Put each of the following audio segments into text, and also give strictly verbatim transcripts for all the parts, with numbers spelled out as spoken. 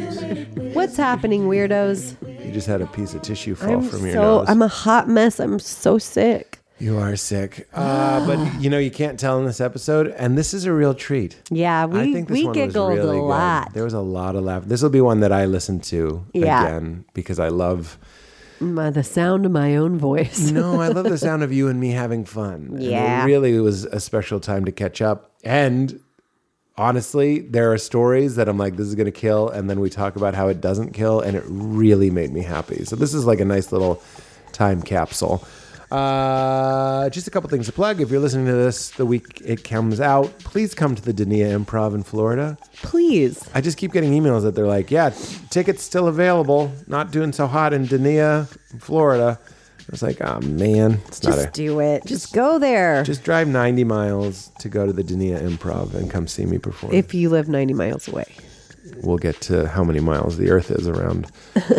What's happening, weirdos? You just had a piece of tissue fall I'm from your so, nose. I'm a hot mess. I'm so sick. You are sick. Uh, but, you know, you can't tell in this episode, and this is a real treat. Yeah, we, I think this we one giggled was really a lot. Good. There was a lot of laughter. This will be one that I listen to Yeah. again because I love... My, the sound of my own voice. No, I love the sound of you and me having fun. Yeah. And it really was a special time to catch up. And honestly, there are stories that I'm like, this is going to kill. And then we talk about how it doesn't kill. And it really made me happy. So this is like a nice little time capsule. Uh, just a couple things to plug. If you're listening to this the week it comes out, please come to the Dania Improv in Florida. Please. I just keep getting emails that they're like, yeah, tickets still available. Not doing so hot in Dania, Florida. I was like, oh, man. It's Just not a, do it. Just go there. Just drive ninety miles to go to the Dania Improv and come see me perform. If you live ninety miles away. We'll get to how many miles the earth is around.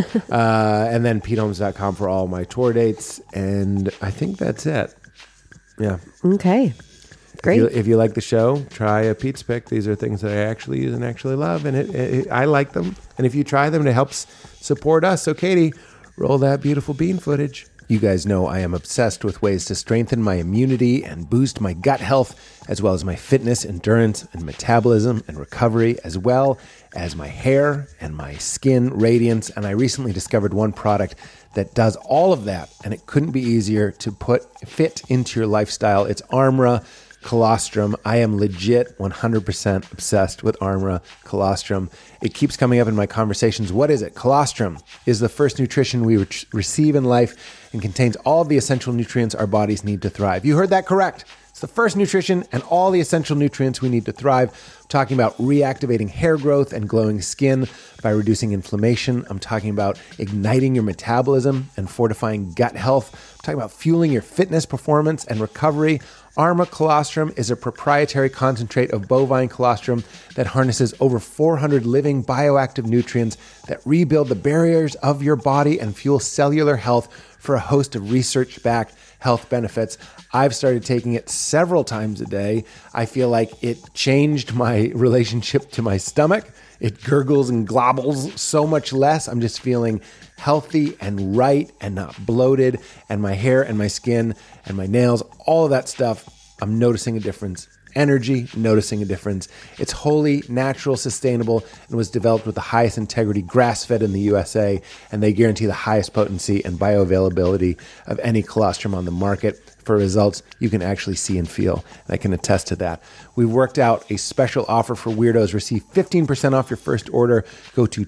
uh, and then pete holmes dot com for all my tour dates. And I think that's it. Yeah. Okay. Great. If you, if you like the show, try a Pete's Pick. These are things that I actually use and actually love. And it, it, I like them. And if you try them, it helps support us. So, Katie, roll that beautiful bean footage. You guys know I am obsessed with ways to strengthen my immunity and boost my gut health, as well as my fitness, endurance, and metabolism and recovery, as well as my hair and my skin radiance. And I recently discovered one product that does all of that, and it couldn't be easier to put fit into your lifestyle. It's Armra Colostrum. I am legit one hundred percent obsessed with Armra Colostrum. It keeps coming up in my conversations. What is it? Colostrum is the first nutrition we re- receive in life and contains all of the essential nutrients our bodies need to thrive. You heard that correct. It's the first nutrition and all the essential nutrients we need to thrive. I'm talking about reactivating hair growth and glowing skin by reducing inflammation. I'm talking about igniting your metabolism and fortifying gut health. I'm talking about fueling your fitness, performance, and recovery. Armra Colostrum is a proprietary concentrate of bovine colostrum that harnesses over four hundred living bioactive nutrients that rebuild the barriers of your body and fuel cellular health for a host of research-backed health benefits. I've started taking it several times a day. I feel like it changed my relationship to my stomach. It gurgles and globbles so much less. I'm just feeling healthy and right and not bloated. And my hair and my skin and my nails, all of that stuff, I'm noticing a difference. Energy, noticing a difference. It's wholly natural, sustainable, and was developed with the highest integrity grass-fed in the U S A, and they guarantee the highest potency and bioavailability of any colostrum on the market. For results you can actually see and feel, and I can attest to that. We've worked out a special offer for weirdos. Receive fifteen percent off your first order. Go to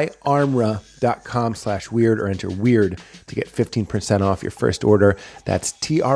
tryarmra.com slash weird or enter weird to get fifteen percent off your first order. That's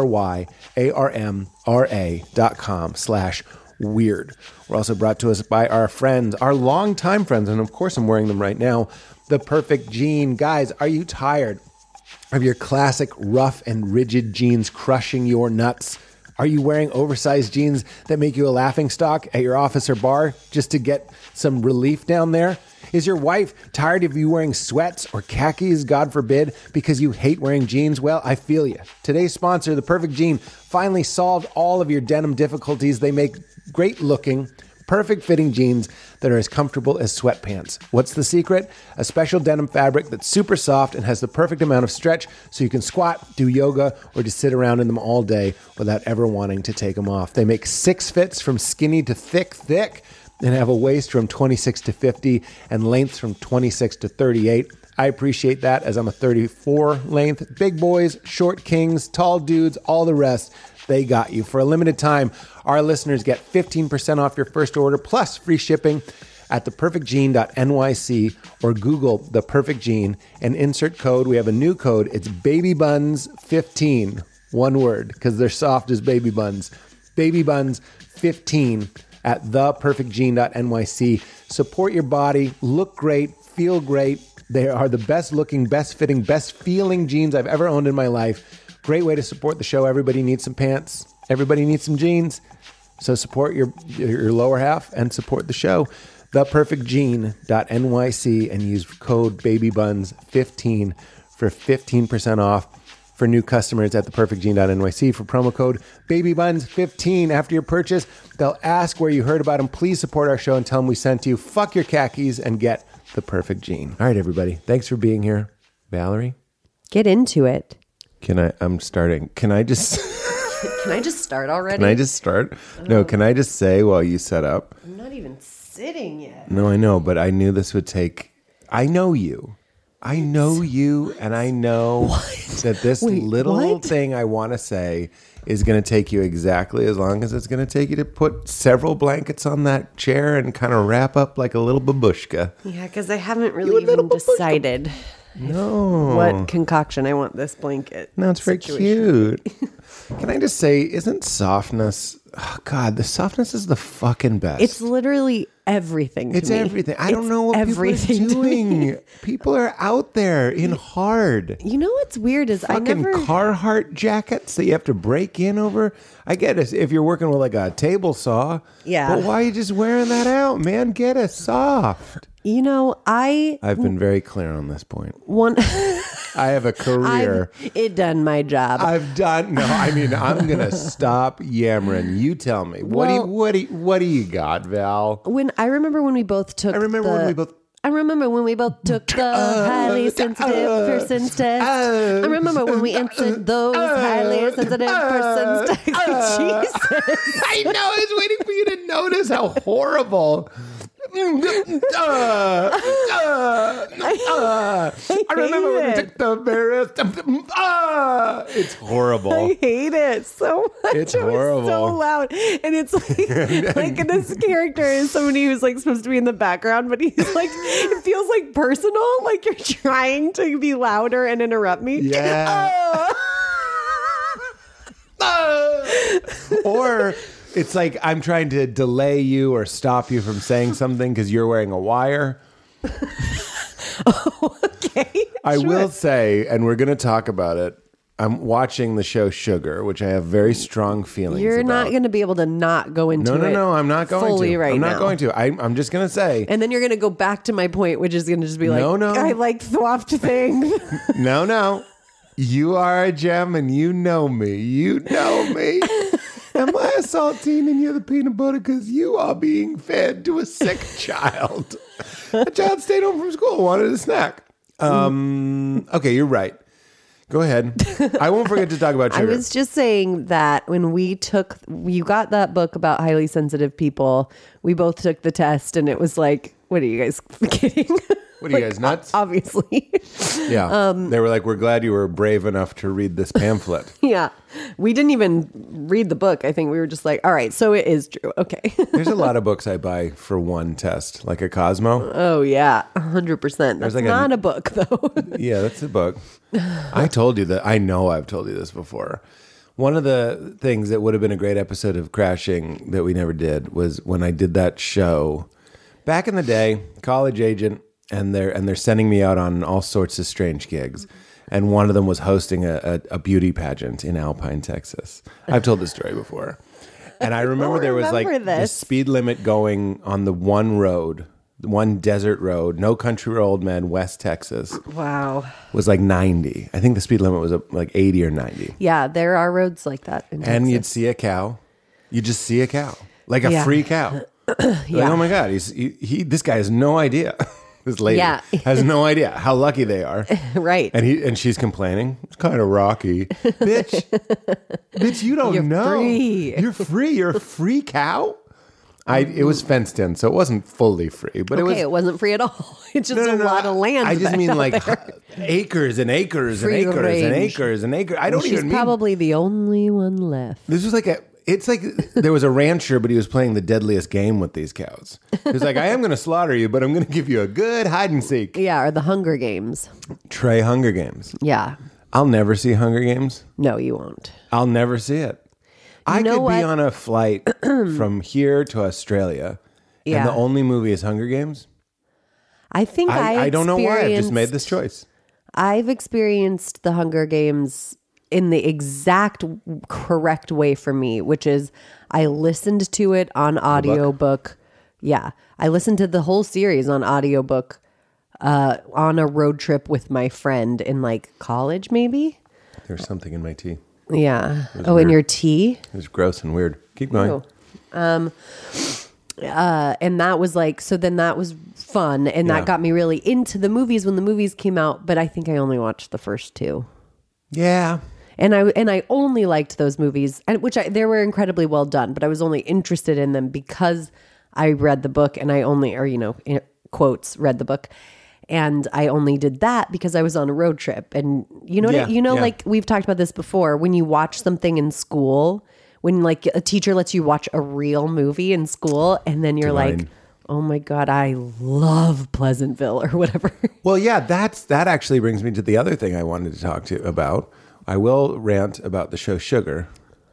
T-R-Y-A-R-M-R-A dot com slash weird. We're also brought to us by our friends, our longtime friends, and of course I'm wearing them right now, The Perfect Jean. Guys, are you tired of your classic rough and rigid jeans crushing your nuts? Are you wearing oversized jeans that make you a laughingstock at your office or bar just to get some relief down there? Is your wife tired of you wearing sweats or khakis, God forbid, because you hate wearing jeans? Well, I feel you. Today's sponsor, The Perfect Jean, finally solved all of your denim difficulties. They make great looking, perfect fitting jeans that are as comfortable as sweatpants. What's the secret? A special denim fabric that's super soft and has the perfect amount of stretch so you can squat, do yoga, or just sit around in them all day without ever wanting to take them off. They make six fits from skinny to thick, thick, and have a waist from twenty-six to fifty and lengths from twenty-six to thirty-eight. I appreciate that as I'm a thirty-four length. Big boys, short kings, tall dudes, all the rest, they got you. For a limited time, our listeners get fifteen percent off your first order plus free shipping at the perfect jean dot N Y C or Google The Perfect Jean and insert code. We have a new code. It's baby buns fifteen. One word, because they're soft as baby buns. baby buns fifteen at the perfect jean dot N Y C. Support your body. Look great. Feel great. They are the best looking, best fitting, best feeling jeans I've ever owned in my life. Great way to support the show. Everybody needs some pants. Everybody needs some jeans. So support your your lower half and support the show. the perfect jean dot N Y C and use code baby buns fifteen for fifteen percent off for new customers at the perfect jean dot N Y C for promo code baby buns fifteen. After your purchase, they'll ask where you heard about them. Please support our show and tell them we sent you. Fuck your khakis and get the perfect gene. All right, everybody. Thanks for being here. Valerie, Get into it. can I, I'm starting. Can I just, Can I just start already? can I just start? No, can I just say while you set up? I'm not even sitting yet. No, I know, but I knew this would take, I know you. I know you, and I know that this Wait, little what? thing I want to say is going to take you exactly as long as it's going to take you to put several blankets on that chair and kind of wrap up like a little babushka. Yeah, because I haven't You really a little even bit- decided No. what concoction I want this blanket. No, it's very situation. cute. Can I just say, isn't softness, oh God, the softness is the fucking best. It's literally everything to It's me. everything. I don't It's know what everything people are to me. doing. People are out there in hard. You know what's weird is I Fucking never... Carhartt jackets that you have to break in over. I get it if you're working with like a table saw. Yeah. But why are you just wearing that out, man? Get a soft. You know, I... I've been very clear on this point. One... I have a career. I've it done my job. I've done. No, I mean, I'm gonna stop yammering. You tell me. What do you, Well- what do you, what do you got, Val? when I remember when we both took I remember the, when we both. I remember when we both took the highly sensitive uh, persons test. uh, I remember when we answered those highly sensitive persons test. Jesus. I know. I was waiting for you to notice how horrible. Uh, uh, uh, uh. I remember when we hate took the mirrors. Uh, it's horrible. I hate it so much. It's It was horrible. so loud. And it's like, like this character is somebody who's like supposed to be in the background, but he's like, it feels like personal. Like you're trying to be louder and interrupt me. Yeah. Oh. Uh, or it's like I'm trying to delay you or stop you from saying something because you're wearing a wire. Okay. I sure. will say, and we're going to talk about it. I'm watching the show Sugar, which I have very strong feelings You're about. not going to be able to not go into No, no, it no. I'm not going fully to. right I'm now. not going to. I, I'm just going to say, And then you're going to go back to my point, which is going to just be like, No, no. I like thwapped things. no, no. You are a gem, and you know me. You know me. Am I a saltine and you're the peanut butter because you are being fed to a sick child? A child stayed home from school, wanted a snack. Um, okay, you're right. Go ahead. I won't forget to talk about I sugar. was just saying that when we took, you got that book about highly sensitive people, we both took the test and it was like, what are you guys kidding? What are you guys, nuts? Obviously. Yeah. Um, they were like, we're glad you were brave enough to read this pamphlet. Yeah. We didn't even read the book. I think we were just like, all right, so it is true. Okay. There's a lot of books I buy for one test, like a Cosmo. Oh, yeah. one hundred percent. That's like a- not a, book, though. Yeah, that's a book. I told you that. I know I've told you this before. One of the things that would have been a great episode of Crashing that we never did was when I did that show back in the day, college agent, and they're and they're sending me out on all sorts of strange gigs. And one of them was hosting a, a, a beauty pageant in Alpine, Texas. I've told this story before. And I remember don't there was like remember the this. speed limit going on the one road, the one desert road, no country for old men, West Texas, Wow. was like ninety. I think the speed limit was uh, like eighty or ninety. Yeah, there are roads like that in And you'd Texas. see a cow. You just see a cow, like a Yeah. free cow. Like, Yeah. oh my God, he's he, he. This guy has no idea. This lady Yeah. has no idea how lucky they are. Right. And he and she's complaining. It's kind of rocky, bitch. Bitch, you don't You're know. free. You're free. You're a free cow. I it was fenced in, so it wasn't fully free, but okay, it was. it wasn't free at all. It's just No, no, a no, lot I- of land. I just back mean out like there. acres and acres and Free acres and range. acres and acres. I don't She's even mean. probably the only one left. This was like a. It's like there was a rancher, but he was playing the deadliest game with these cows. He was like, "I am going to slaughter you, but I'm going to give you a good hide and seek." Yeah, or the Hunger Games. Trey Hunger Games. Yeah. I'll never see Hunger Games. No, you won't. I'll never see it. I know could what? be on a flight from here to Australia, and Yeah. the only movie is Hunger Games. I think I I, I don't know why. I've just made experienced- this choice. I've experienced the Hunger Games in the exact correct way for me, which is I listened to it on audiobook. Yeah. I listened to the whole series on audiobook uh, on a road trip with my friend in like college, maybe. There's something in my tea. Yeah. Oh, weird. in your tea? It was gross and weird. Keep going. Oh. Um, Uh, and that was like, so then that was fun. And that Yeah. got me really into the movies when the movies came out. But I think I only watched the first two. Yeah. And I and I only liked those movies, and which I, they were incredibly well done. But I was only interested in them because I read the book, and I only, or you know, in quotes, read the book, and I only did that because I was on a road trip. And you know, what Yeah, I, you know, yeah. like we've talked about this before. When you watch something in school, when like a teacher lets you watch a real movie in school, and then you're like, Divine. oh my god, I love Pleasantville or whatever. Well, yeah, that's that actually brings me to the other thing I wanted to talk to you about. I will rant about the show Sugar.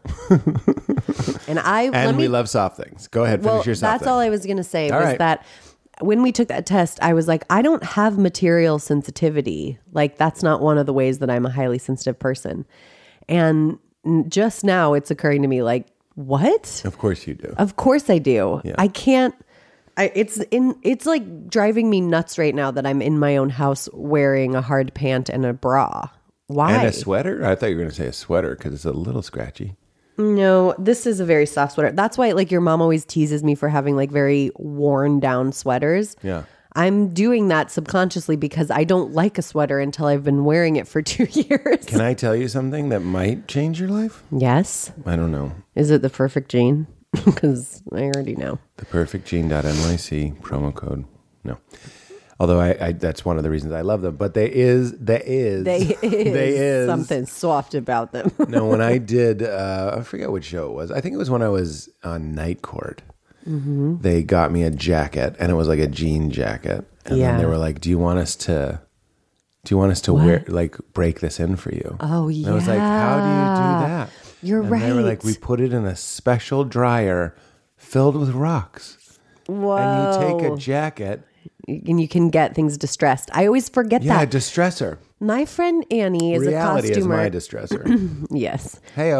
And I let And me, we love soft things. Go ahead, finish well, your soft that's thing. all I was going to say All was right. that when we took that test, I was like, I don't have material sensitivity. Like that's not one of the ways that I'm a highly sensitive person. And just now it's occurring to me like, what? Of course you do. Of course I do. Yeah. I can't. I, it's in. It's like driving me nuts right now that I'm in my own house wearing a hard pant and a bra. Why? And a sweater? I thought you were going to say a sweater because it's a little scratchy. No, this is a very soft sweater. That's why, like, your mom always teases me for having like very worn down sweaters. Yeah. I'm doing that subconsciously because I don't like a sweater until I've been wearing it for two years. Can I tell you something that might change your life? Yes. I don't know. Is it the perfect jean? Because I already know. The perfect gene dot N Y C promo code. No. Although I, I that's one of the reasons I love them. But there is there is They is, they is something soft about them. No, when I did uh, I forget what show it was. I think it was when I was on Night Court. Mm-hmm. They got me a jacket and it was like a jean jacket. And Yeah. then they were like, do you want us to do you want us to wear like break this in for you? Oh, And I was like, how do you do that? You're and right. They were like, we put it in a special dryer filled with rocks. Whoa. And you take a jacket. And you can get things distressed. I always forget Yeah, that. distressor. My friend Annie is Reality a costumer. is my distressor. Yes. Hey,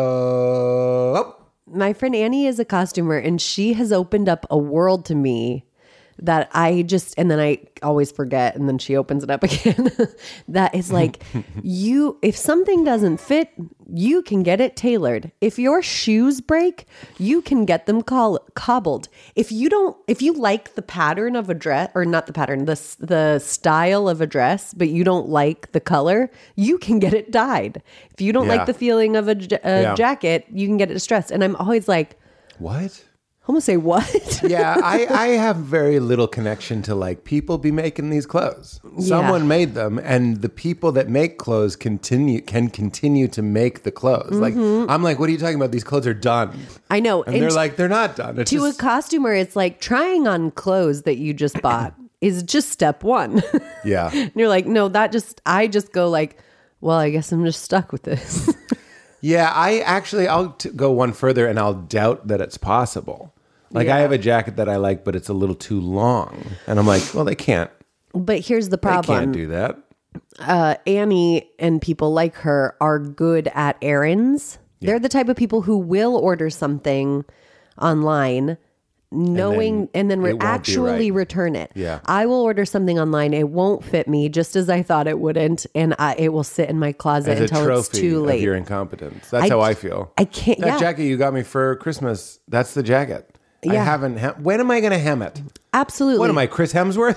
oh. My friend Annie is a costumer, and she has opened up a world to me that I just, and then I always forget, and then she opens it up again. That is like, you, if something doesn't fit, you can get it tailored. If your shoes break, you can get them col- cobbled. If you don't, if you like the pattern of a dress, or not the pattern, the, s- the style of a dress, but you don't like the color, you can get it dyed. If you don't Yeah. like the feeling of a, j- a Yeah. jacket, you can get it distressed. And I'm always like, What? I'm gonna say what? Yeah, I, I have very little connection to like people be making these clothes. Someone made them, and the people that make clothes continue can continue to make the clothes. Like I'm like, what are you talking about? These clothes are done. I know. And they're t- like, they're not done. It's to just, a costumer, it's like trying on clothes that you just bought is just step one. yeah. And you're like, no, that just, I just go like, well, I guess I'm just stuck with this. Yeah, I actually, I'll t- go one further and I'll doubt that it's possible. Like Yeah. I have a jacket that I like, but it's a little too long. And I'm like, well, they can't. But here's the They problem. can't do that. uh, Annie and people like her are good at errands. They're the type of people who will order something online knowing and then, it re- won't be actually right. return it. Yeah. I will order something online. It won't fit me just as I thought it wouldn't. And I, it will sit in my closet As a until it's trophy too of late. your incompetence. That's I how I c- feel. I can't- That yeah. jacket you got me for Christmas, that's the jacket. I Yeah. haven't. Hem- when am I going to hem it? Absolutely. What am I, Chris Hemsworth?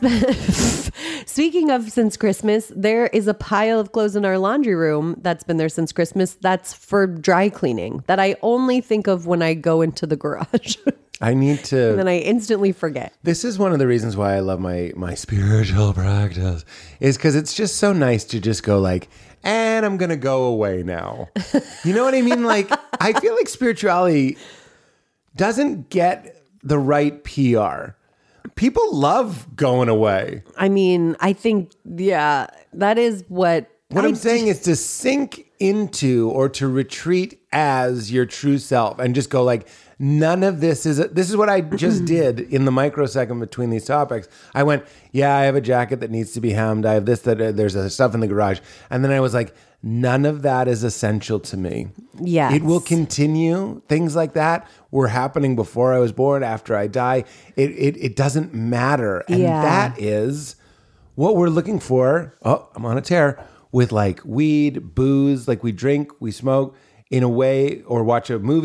Speaking of since Christmas, there is a pile of clothes in our laundry room that's been there since Christmas that's for dry cleaning that I only think of when I go into the garage. I need to. And then I instantly forget. This is one of the reasons why I love my my spiritual practice, is because it's just so nice to just go like, and I'm gonna go away now. You know what I mean? Like, I feel like spirituality doesn't get the right P R. People love going away. I mean, I think, yeah, that is what. What I I'm saying d- is to sink into or to retreat as your true self and just go like, none of this is, a, this is what I just did in the microsecond between these topics. I went, yeah, I have a jacket that needs to be hemmed. I have this, that, uh, there's uh, stuff in the garage. And then I was like, none of that is essential to me. Yes. It will continue. Things like that were happening before I was born, after I die. It, it, it doesn't matter. And Yeah. that is what we're looking for. Oh, I'm on a tear. With like weed, booze, like we drink, we smoke in a way, or watch a movie.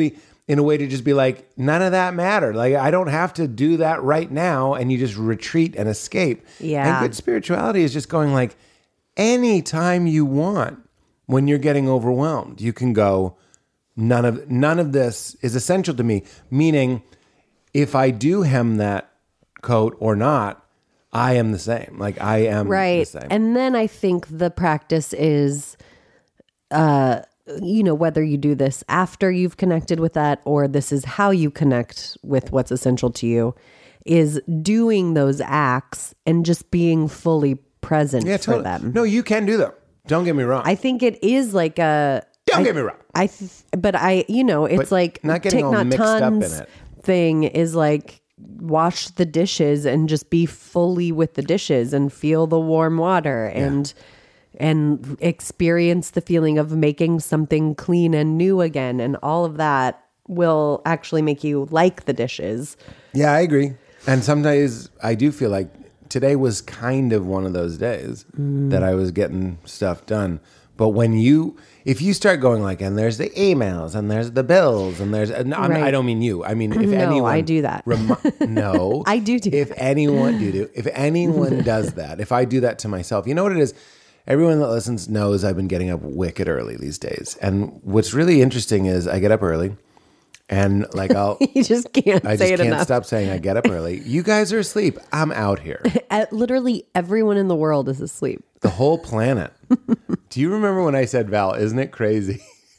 in a way to just be like, none of that mattered. Like, I don't have to do that right now. And you just retreat and escape. Yeah. And good spirituality is just going like, anytime you want, when you're getting overwhelmed, you can go, none of none of this is essential to me. Meaning, if I do hem that coat or not, I am the same. Like, I am right. the same. And then I think the practice is, uh, you know, whether you do this after you've connected with that or this is how you connect with what's essential to you, is doing those acts and just being fully present yeah, for totally. them. No, you can do them. Don't get me wrong. I think it is like a... Don't I, get me wrong. I, th- but I, you know, it's But like not getting Thich all Nhat mixed up in Hanh's it. thing is like wash the dishes and just be fully with the dishes and feel the warm water and and experience the feeling of making something clean and new again, and all of that will actually make you like the dishes. Yeah, I agree. And sometimes I do feel like today was kind of one of those days mm. that I was getting stuff done. But when you, if you start going like, and there's the emails, and there's the bills, and there's, and right. I don't mean you. I mean, if no, anyone. I do that. Remi- no. I do do If that. anyone do do, if anyone does that, if I do that to myself, you know what it is? Everyone that listens knows I've been getting up wicked early these days. And what's really interesting is I get up early. And like I'll, you just can't I say just it can't enough. stop saying I get up early. You guys are asleep. I'm out here. At literally everyone in the world is asleep. The whole planet. Do you remember when I said, Val, isn't it crazy?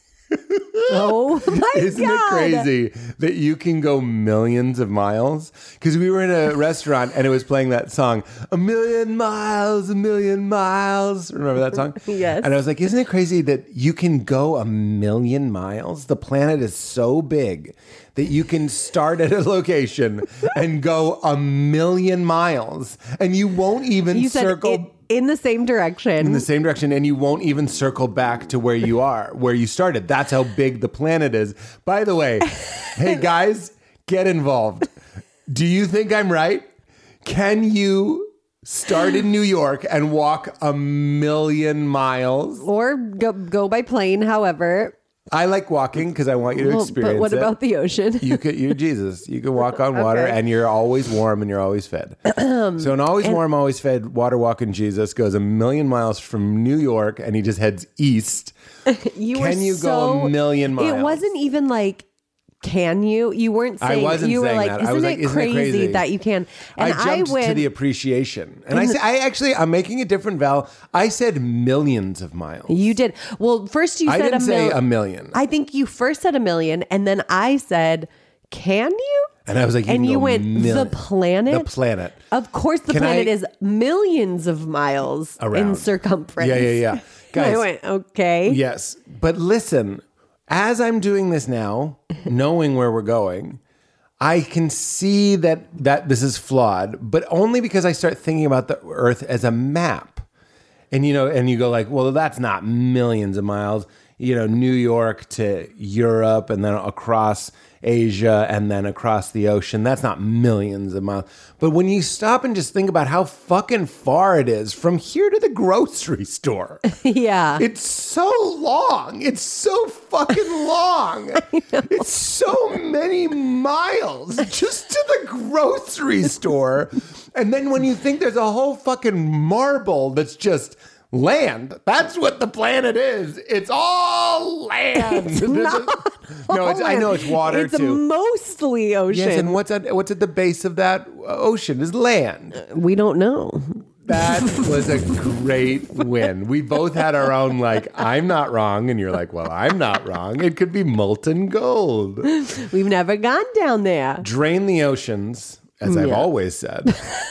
Oh my Isn't God. it crazy that you can go millions of miles? Because we were in a restaurant and it was playing that song, A Million Miles, A Million Miles. Remember that song? Yes. And I was like, isn't it crazy that you can go a million miles? The planet is so big that you can start at a location and go a million miles and you won't even You said circle... it in the same direction. in the same direction, and you won't even circle back to where you are, where you started. That's how big the planet is. By the way, hey guys, get involved. Do you think I'm right? Can you start in New York and walk a million miles? Or go, go by plane, however. I like walking because I want you to Well, experience but what it. about the ocean? You could, you're Jesus. You can walk on water, Okay. and you're always warm, and you're always fed. So an always warm, always fed, water walking Jesus goes a million miles from New York, and he just heads east. You Can were you go so- a million miles? It wasn't even like, can you? You weren't I saying. wasn't you were saying like, that. I isn't, was it like, isn't it crazy, crazy? that you can? And I I, jumped went to the appreciation, and I, say, I actually, I'm making it different, Val. I said millions of miles. You did. Well, first you I said didn't a say mil- a million. I think you first said a million, and then I said, "Can you?" And I was like, you and can you go went, million. "The planet, The planet. Of course, the Can planet I- is millions of miles in Around. circumference." Yeah, yeah, yeah. And Guys, I went, "Okay." yes, but listen, as I'm doing this now, knowing where we're going, I can see that that this is flawed, but only because I start thinking about the Earth as a map. And you know, and you go like, well, that's not millions of miles. You know, New York to Europe, and then across Asia, and then across the ocean. That's not millions of miles. But when you stop and just think about how fucking far it is from here to the grocery store, Yeah. it's so long. It's so fucking long. It's so many miles just to the grocery store. And then when you think there's a whole fucking marble that's just land, that's what the planet is. It's all land. It's not no, it's, I know it's water it's too. mostly ocean. Yes, and what's at what's at the base of that ocean is land. We don't know. That was a great win. We both had our own, like, I'm not wrong. And you're like, well, I'm not wrong. It could be molten gold. We've never gone down there. Drain the oceans, as I've Yeah. always said.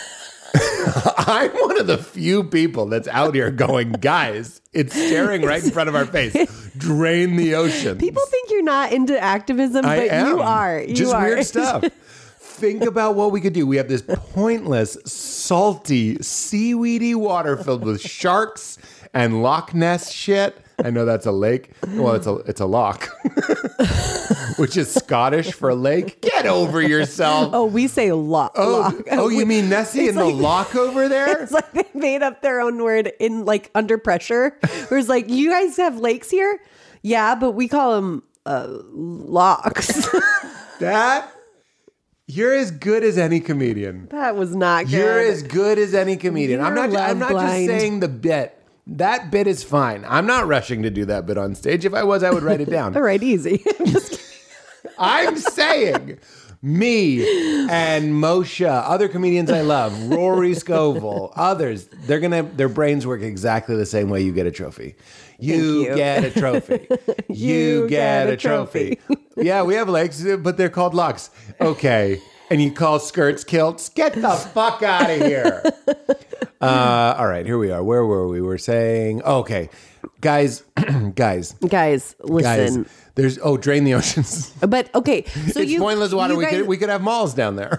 I'm one of the few people that's out here going, guys, it's staring right in front of our face. Drain the oceans. People think you're not into activism, I but am. you are. You Just are. weird stuff. Think about what we could do. We have this pointless, salty, seaweedy water filled with sharks and Loch Ness shit. I know that's a lake. Well, it's a it's a loch, which is Scottish for lake. Get over yourself. Oh, we say lock. Oh, lock. oh, you We- mean Nessie it's and the like- loch over there? It's like they made up their own word in like under pressure. Where it's like, you guys have lakes here? Yeah, but we call them uh, locks. That you're as good as any comedian. That was not good. You're as good as any comedian. You're I'm not. I'm not just love-blind. saying the bit. That bit is fine. I'm not rushing to do that bit on stage. If I was, I would write it down. All right, easy. I'm just kidding. I'm saying me and Moshe, other comedians I love, Rory Scovel, others, they're gonna their brains work exactly the same way you get a trophy. You, you. get a trophy. you, You get, get a a trophy. trophy. Yeah, we have legs, but they're called locks. Okay. And you call skirts kilts? Get the fuck out of here. Uh, all right, here we are. Where were we? We're saying, okay, guys, guys, Guys, listen. guys. There's oh, drain the oceans. But okay, so It's you pointless water. you We guys, could we could have malls down there.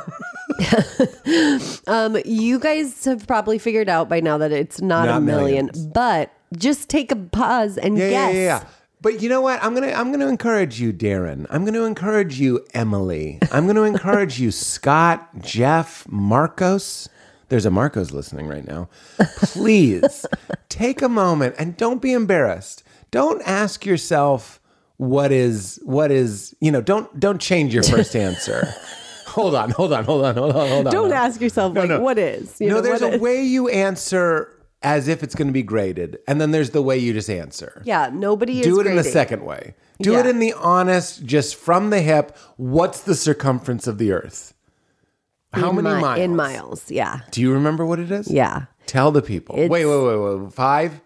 um, you guys have probably figured out by now that it's not, Not a million, millions. but just take a pause and Yeah, guess. yeah, yeah, yeah. But you know what? I'm gonna I'm gonna encourage you, Darren. I'm gonna encourage you, Emily. I'm gonna encourage you, Scott, Jeff, Marcos. There's a Marcos listening right now. Please take a moment and don't be embarrassed. Don't ask yourself what is what is you know. Don't don't change your first answer. Hold on, hold on, hold on, hold on, hold on. Don't no. ask yourself No, like no. what is. You no, know, there's what a is- way you answer as if it's going to be graded, and then there's the way you just answer. Yeah, nobody Do is it in the grading. second way. Do it Yeah. in the honest, just from the hip. What's the circumference of the Earth? How In many mi- miles? In miles, yeah. Do you remember what it is? Yeah. Tell the people. It's- Wait, wait, wait, wait. Five,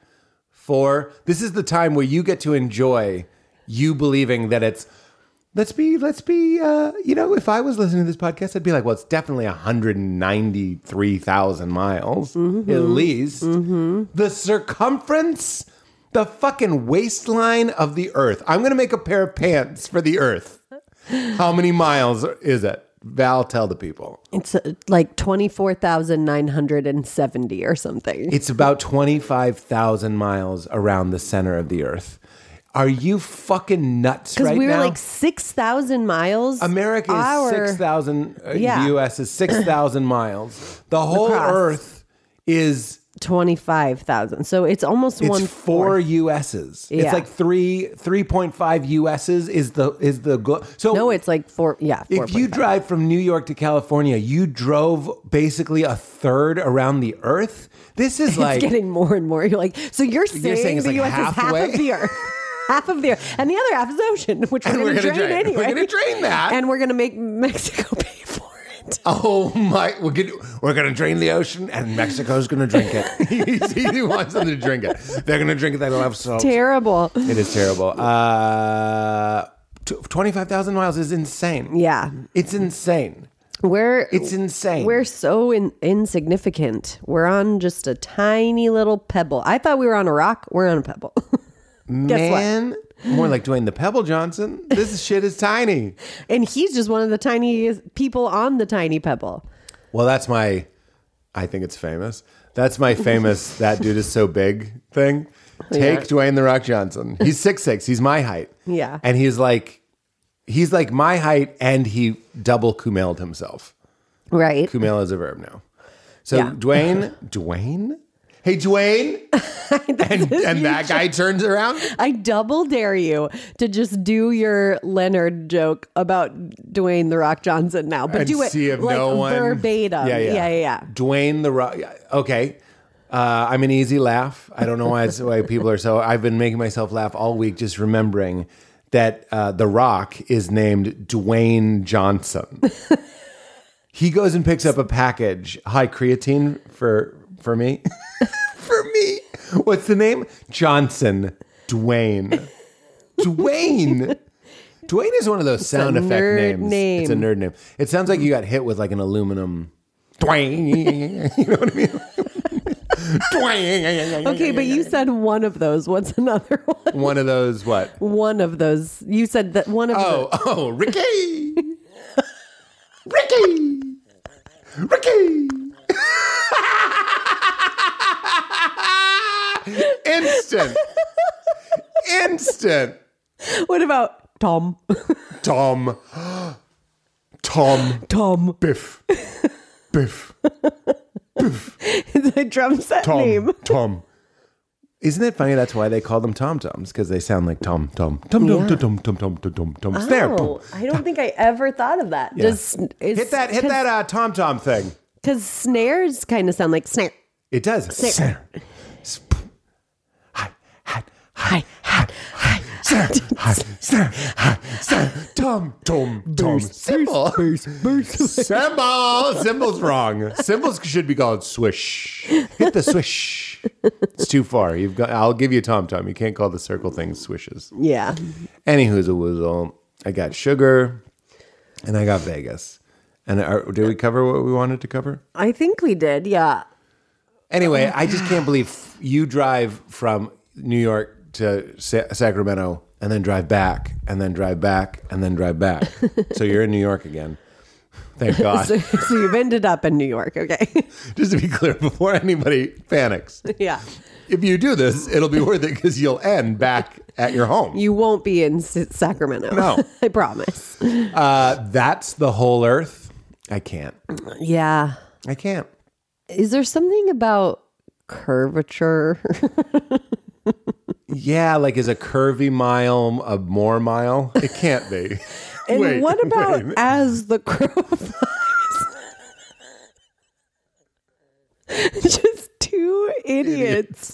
four. This is the time where you get to enjoy you believing that it's. Let's be, let's be, uh, you know, if I was listening to this podcast, I'd be like, well, it's definitely one hundred ninety-three thousand miles, Mm-hmm. at least. The circumference, the fucking waistline of the Earth. I'm going to make a pair of pants for the Earth. How many miles is it? Val, tell the people. It's uh, like twenty-four thousand nine hundred seventy or something. It's about twenty-five thousand miles around the center of the Earth. Are you fucking nuts Because right we were now? like six thousand miles. America is Our- six thousand. Uh, Yeah. The U S is six thousand miles. The whole Across. Earth is twenty-five thousand. So it's almost it's one four fourth. U S's. It's Yeah. like three three point five U S's is the is the glo- so No, it's like four. Yeah. if you 4.5. drive from New York to California, you drove basically a third around the Earth. This is like it's getting more and more. You're like, so you're saying, saying it's the like U S is half halfway? of the earth. Half of the earth. And the other half is ocean, which And we're we're going to gonna drain, drain. anyway. We're gonna drain that. And we're going to make Mexico pay for it. oh my, we're gonna we're gonna drain the ocean, and Mexico's gonna drink it. he, he wants them to drink it. They're gonna drink it. They love salt. Terrible. It is terrible. Uh, twenty-five thousand miles is insane. Yeah. It's insane. We're It's insane. We're so in, insignificant. We're on just a tiny little pebble. I thought we were on a rock. We're on a pebble. Guess what? Man, more like Dwayne the Pebble Johnson. This shit is tiny. And he's just one of the tiniest people on the tiny pebble. Well, that's my, I think it's famous. That's my famous, that dude is so big thing. Take Yeah. Dwayne The Rock Johnson. He's six six. He's my height. Yeah. And he's like, he's like my height, and he double Kumailed himself. Right. Kumail is a verb now. So Yeah. Dwayne, Dwayne? Hey, Dwayne. and and that guy turns around. I double dare you to just do your Leonard joke about Dwayne The Rock Johnson now, but and do it see if like no one verbatim. Yeah, yeah, yeah, yeah. yeah. Dwayne the Rock. Okay, uh, I'm an easy laugh. I don't know why it's why people are so. I've been making myself laugh all week, just remembering that uh, the Rock is named Dwayne Johnson. He goes and picks up a package. Hi, creatine for for me. For me. What's the name? Johnson. Dwayne. Dwayne. Dwayne is one of those sound a effect nerd names. name. It's a nerd name. It sounds like you got hit with like an aluminum. Dwayne. You know what I mean? Dwayne. Okay, but you said one of those. What's another one? One of those what? One of those. You said that one of Oh, oh, Ricky. Ricky. Ricky. Instant. Instant. the. What about Tom? Tom. Tom. Tom. Biff. Biff. It's a drum set Tom. name. Tom. Isn't it funny? That's why they call them tom-toms, because they sound like tom, tom, tom, tom, Yeah. tom, tom, tom, tom, tom, tom, snare. Oh, I don't think I ever thought of that. Yeah. Does is, Hit that, hit that uh, tom-tom thing. Because snares kind of sound like snare. It does. Snare. Snare. Sp- Hi, hat, Hi, hat, hi. snare, hi, snare, hi, snare, tom, tom, tom, cymbal. Cymbal. Cymbal's wrong. Cymbals should be called swish. Hit the swish. It's too far. You've got. I'll give you a tom tom. You can't call the circle things swishes. Yeah. Any whoozle woozle. I got Sugar, and I got Vegas. And are, did we cover what we wanted to cover? I think we did. Yeah. Anyway, I just can't believe you drive from New York to Sa- Sacramento and then drive back and then drive back and then drive back. So you're in New York again. Thank God. So, so you've ended up in New York. Okay. Just to be clear, before anybody panics, Yeah. if you do this, it'll be worth it because you'll end back at your home. You won't be in S- Sacramento. No. I promise. Uh, that's the whole earth. I can't. Yeah. I can't. Is there something about curvature? Yeah, like is a curvy mile a more mile? It can't be. And Wait, what about wait. as the crow flies? Just two idiots.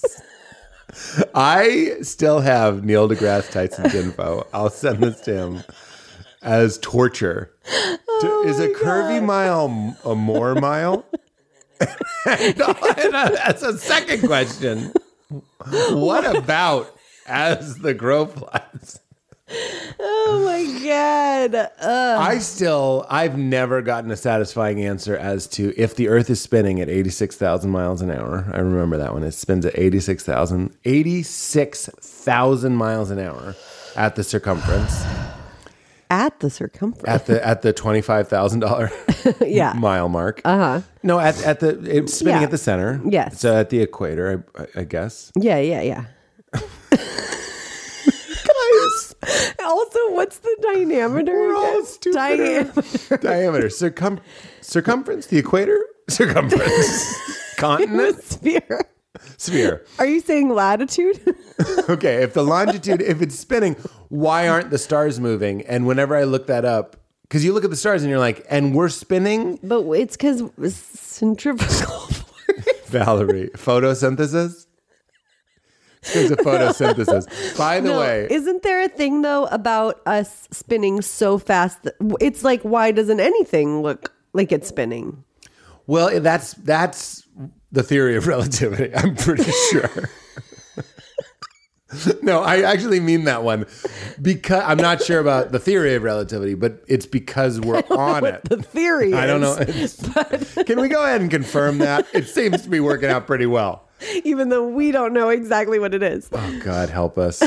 I still have Neil deGrasse Tyson's info. I'll send this to him as torture. Oh is a curvy mile m- a more mile? and, and that's a second question. What about as the crow flies? Oh my God. Ugh. I still, I've never gotten a satisfying answer as to if the Earth is spinning at eighty-six thousand miles an hour. I remember that one. It spins at eighty-six thousand, eighty-six thousand miles an hour at the circumference. At the circumference. At the at the twenty-five thousand dollars Yeah. mile mark. Uh-huh. No, at at the it's spinning Yeah. at the center. Yes. So at the equator, I, I, I guess. Yeah, yeah, yeah. Also, what's the diameter? We're all again? stupid. Diameter. Diameter, circum, circumference, the equator, circumference, continent, Sphere. sphere. Are you saying latitude? Okay, if the longitude, if it's spinning, why aren't the stars moving? And whenever I look that up, because you look at the stars and you're like, and we're spinning. But it's because centrifugal force. Valerie, photosynthesis. Because of photosynthesis. By the No, way, isn't there a thing though about us spinning so fast that it's like, why doesn't anything look like it's spinning? well, that's that's the theory of relativity. I'm pretty sure. No, I actually mean that one because I'm not sure about the theory of relativity, but it's because we're on it. The theory. I don't know. is, It's- Can we go ahead and confirm that? It seems to be working out pretty well. even though we don't know exactly what it is. Oh, God, help us.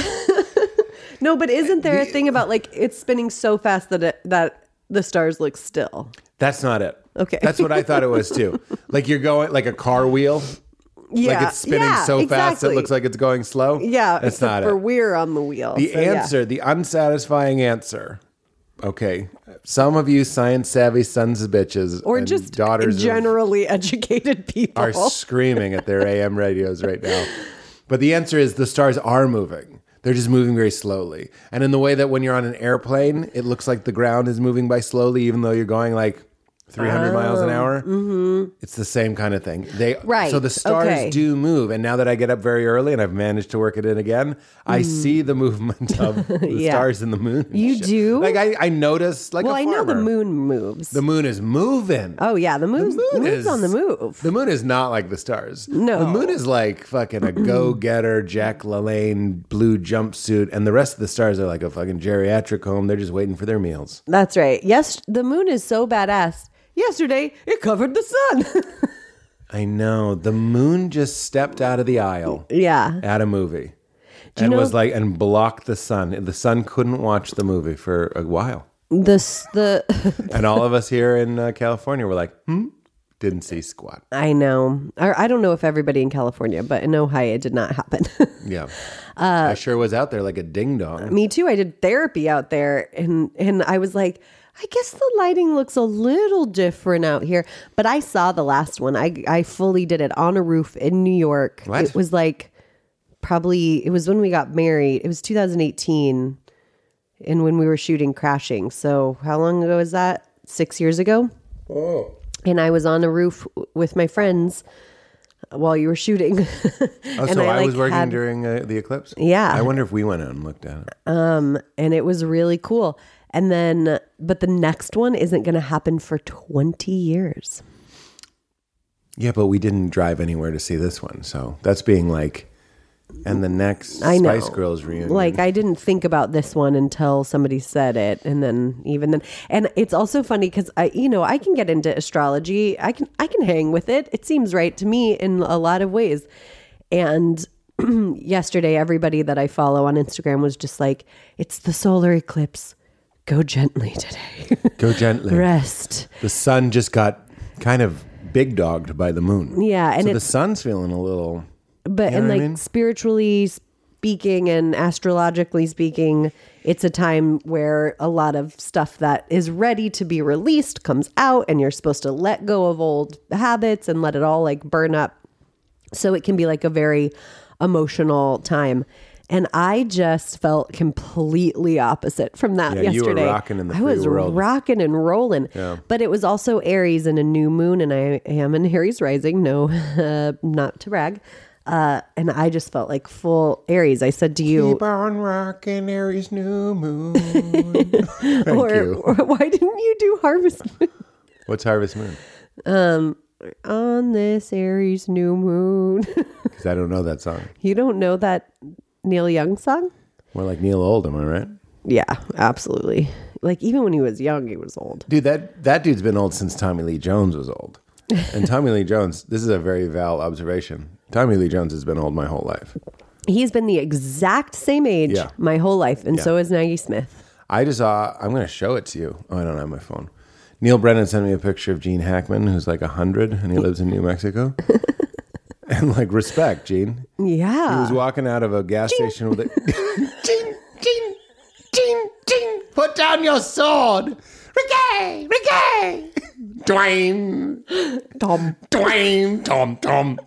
No, but isn't there a thing about like it's spinning so fast that it, that the stars look still? That's not it. Okay. That's what I thought it was too. Like you're going like a car wheel. Yeah, Like it's spinning yeah, so fast exactly. it looks like it's going slow. Yeah, That's except not for it. we're on the wheel. The so, yeah. answer, the unsatisfying answer. Okay. Some of you science savvy sons of bitches or and just daughters of- generally educated people are screaming at their A M radios right now. But the answer is the stars are moving. They're just moving very slowly. And in the way that when you're on an airplane, it looks like the ground is moving by slowly, even though you're going like three hundred miles an hour. Mm-hmm. It's the same kind of thing. They Right, So the stars okay. do move. And now that I get up very early and I've managed to work it in again, I see the movement of the Yeah. stars in the moon. and You shit. do? Like I, I notice like well, a I know the farmer. moon moves. The moon is moving. oh yeah, the moon's, moon the moon's is- on the move. The moon is not like the stars. No. The moon is like fucking a go-getter, Jack LaLanne blue jumpsuit, and the rest of the stars are like a fucking geriatric home. They're just waiting for their meals. That's right. Yes, the moon is so badass. Yesterday, it covered the sun. I know. The moon just stepped out of the aisle yeah. at a movie you and know- was like, and blocked the sun. The sun couldn't watch the movie for a while. This the And all of us here in uh, California were like, hmm, didn't see squat. I know. Or I don't know if everybody in California, but in Ohio it did not happen. Yeah. I sure was out there like a ding dong. Me too. I did therapy out there and and I was like, I guess the lighting looks a little different out here. But I saw the last one. I I fully did it on a roof in New York. What? It was like probably, it was when we got married. It was two thousand eighteen and when we were shooting Crashing. So how long ago is that? Six years ago? Oh. And I was on a roof with my friends while you were shooting. Oh, so I, I like, was working had, during uh, the eclipse? Yeah. I wonder if we went out and looked at it. Um, and it was really cool. And then, but the next one isn't going to happen for twenty years. Yeah, but we didn't drive anywhere to see this one. So that's being like, and the next I know. Spice Girls reunion. Like, I didn't think about this one until somebody said it. And then even then, and it's also funny because I, you know, I can get into astrology. I can, I can hang with it. It seems right to me in a lot of ways. And yesterday, everybody that I follow on Instagram was just like, it's the solar eclipse. Go gently today. Go gently. Rest. The sun just got kind of big dogged by the moon. Yeah. And so the sun's feeling a little... But, you know and like I mean? spiritually speaking and astrologically speaking, it's a time where a lot of stuff that is ready to be released comes out, and you're supposed to let go of old habits and let it all like burn up. So it can be like a very emotional time. And I just felt completely opposite from that yeah, yesterday. You were rocking in the I free was world. rocking and rolling. Yeah. But it was also Aries and a new moon, and I am in Aries rising. No, uh, not to brag. Uh, and I just felt like full Aries. I said to you, keep on rocking Aries new moon. Thank or, you. Or why didn't you do Harvest Moon? What's Harvest Moon? Um, on this Aries new moon. Because I don't know that song. You don't know that Neil Young song? More like Neil Oldham, am I right? Yeah, absolutely. Like even when he was young, he was old. Dude, that, that dude's been old since Tommy Lee Jones was old. And Tommy Lee Jones, this is a very Val observation. Tommy Lee Jones has been old my whole life. He's been the exact same age yeah. my whole life. And yeah. so is Maggie Smith. I just saw, I'm going to show it to you. Oh, I don't have my phone. Neil Brennan sent me a picture of Gene Hackman, who's like one hundred, and he lives in New Mexico. And like, respect, Gene. Yeah. He was walking out of a gas Gene. station with a... Gene, Gene, Gene, Gene, put down your sword. Ricky, Ricky. Dwayne. Tom. Dwayne. Tom, Tom.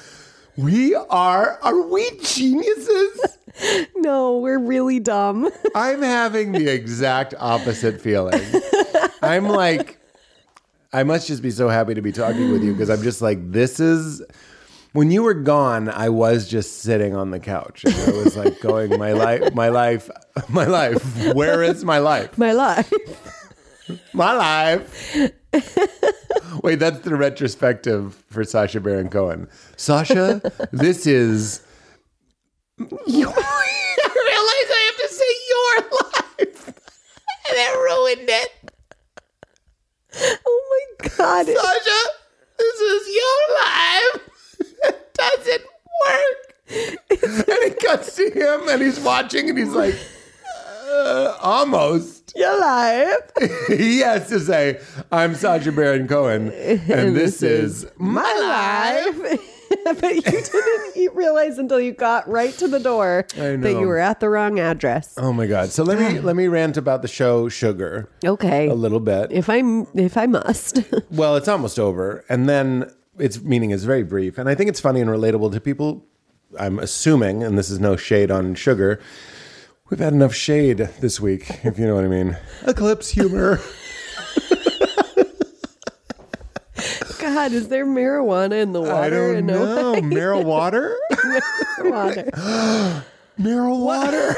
We are, are we geniuses? No, we're really dumb. I'm having the exact opposite feeling. I'm like, I must just be so happy to be talking with you because I'm just like, this is, when you were gone, I was just sitting on the couch. And I was like going, my life, my life, my life. Where is my life? My life. My life. Wait, that's the retrospective for Sacha Baron Cohen. Sasha, this is... You, I realize I have to say your life. And it ruined it. Oh my God. Sasha, this is your life. It doesn't work. And it cuts to him and he's watching and he's like, uh, almost. Your life. He has to say, I'm Sacha Baron Cohen, and, and this, this is, is my life. But you didn't realize until you got right to the door that you were at the wrong address. Oh my God. So let me let me rant about the show Sugar. Okay. A little bit. If I'm if I must. Well, it's almost over. And then its meaning is very brief. And I think it's funny and relatable to people, I'm assuming, and this is no shade on Sugar. We've had enough shade this week, if you know what I mean. Eclipse humor. God, is there marijuana in the water? I don't in know. Marijuana? Marijuana. Marijuana?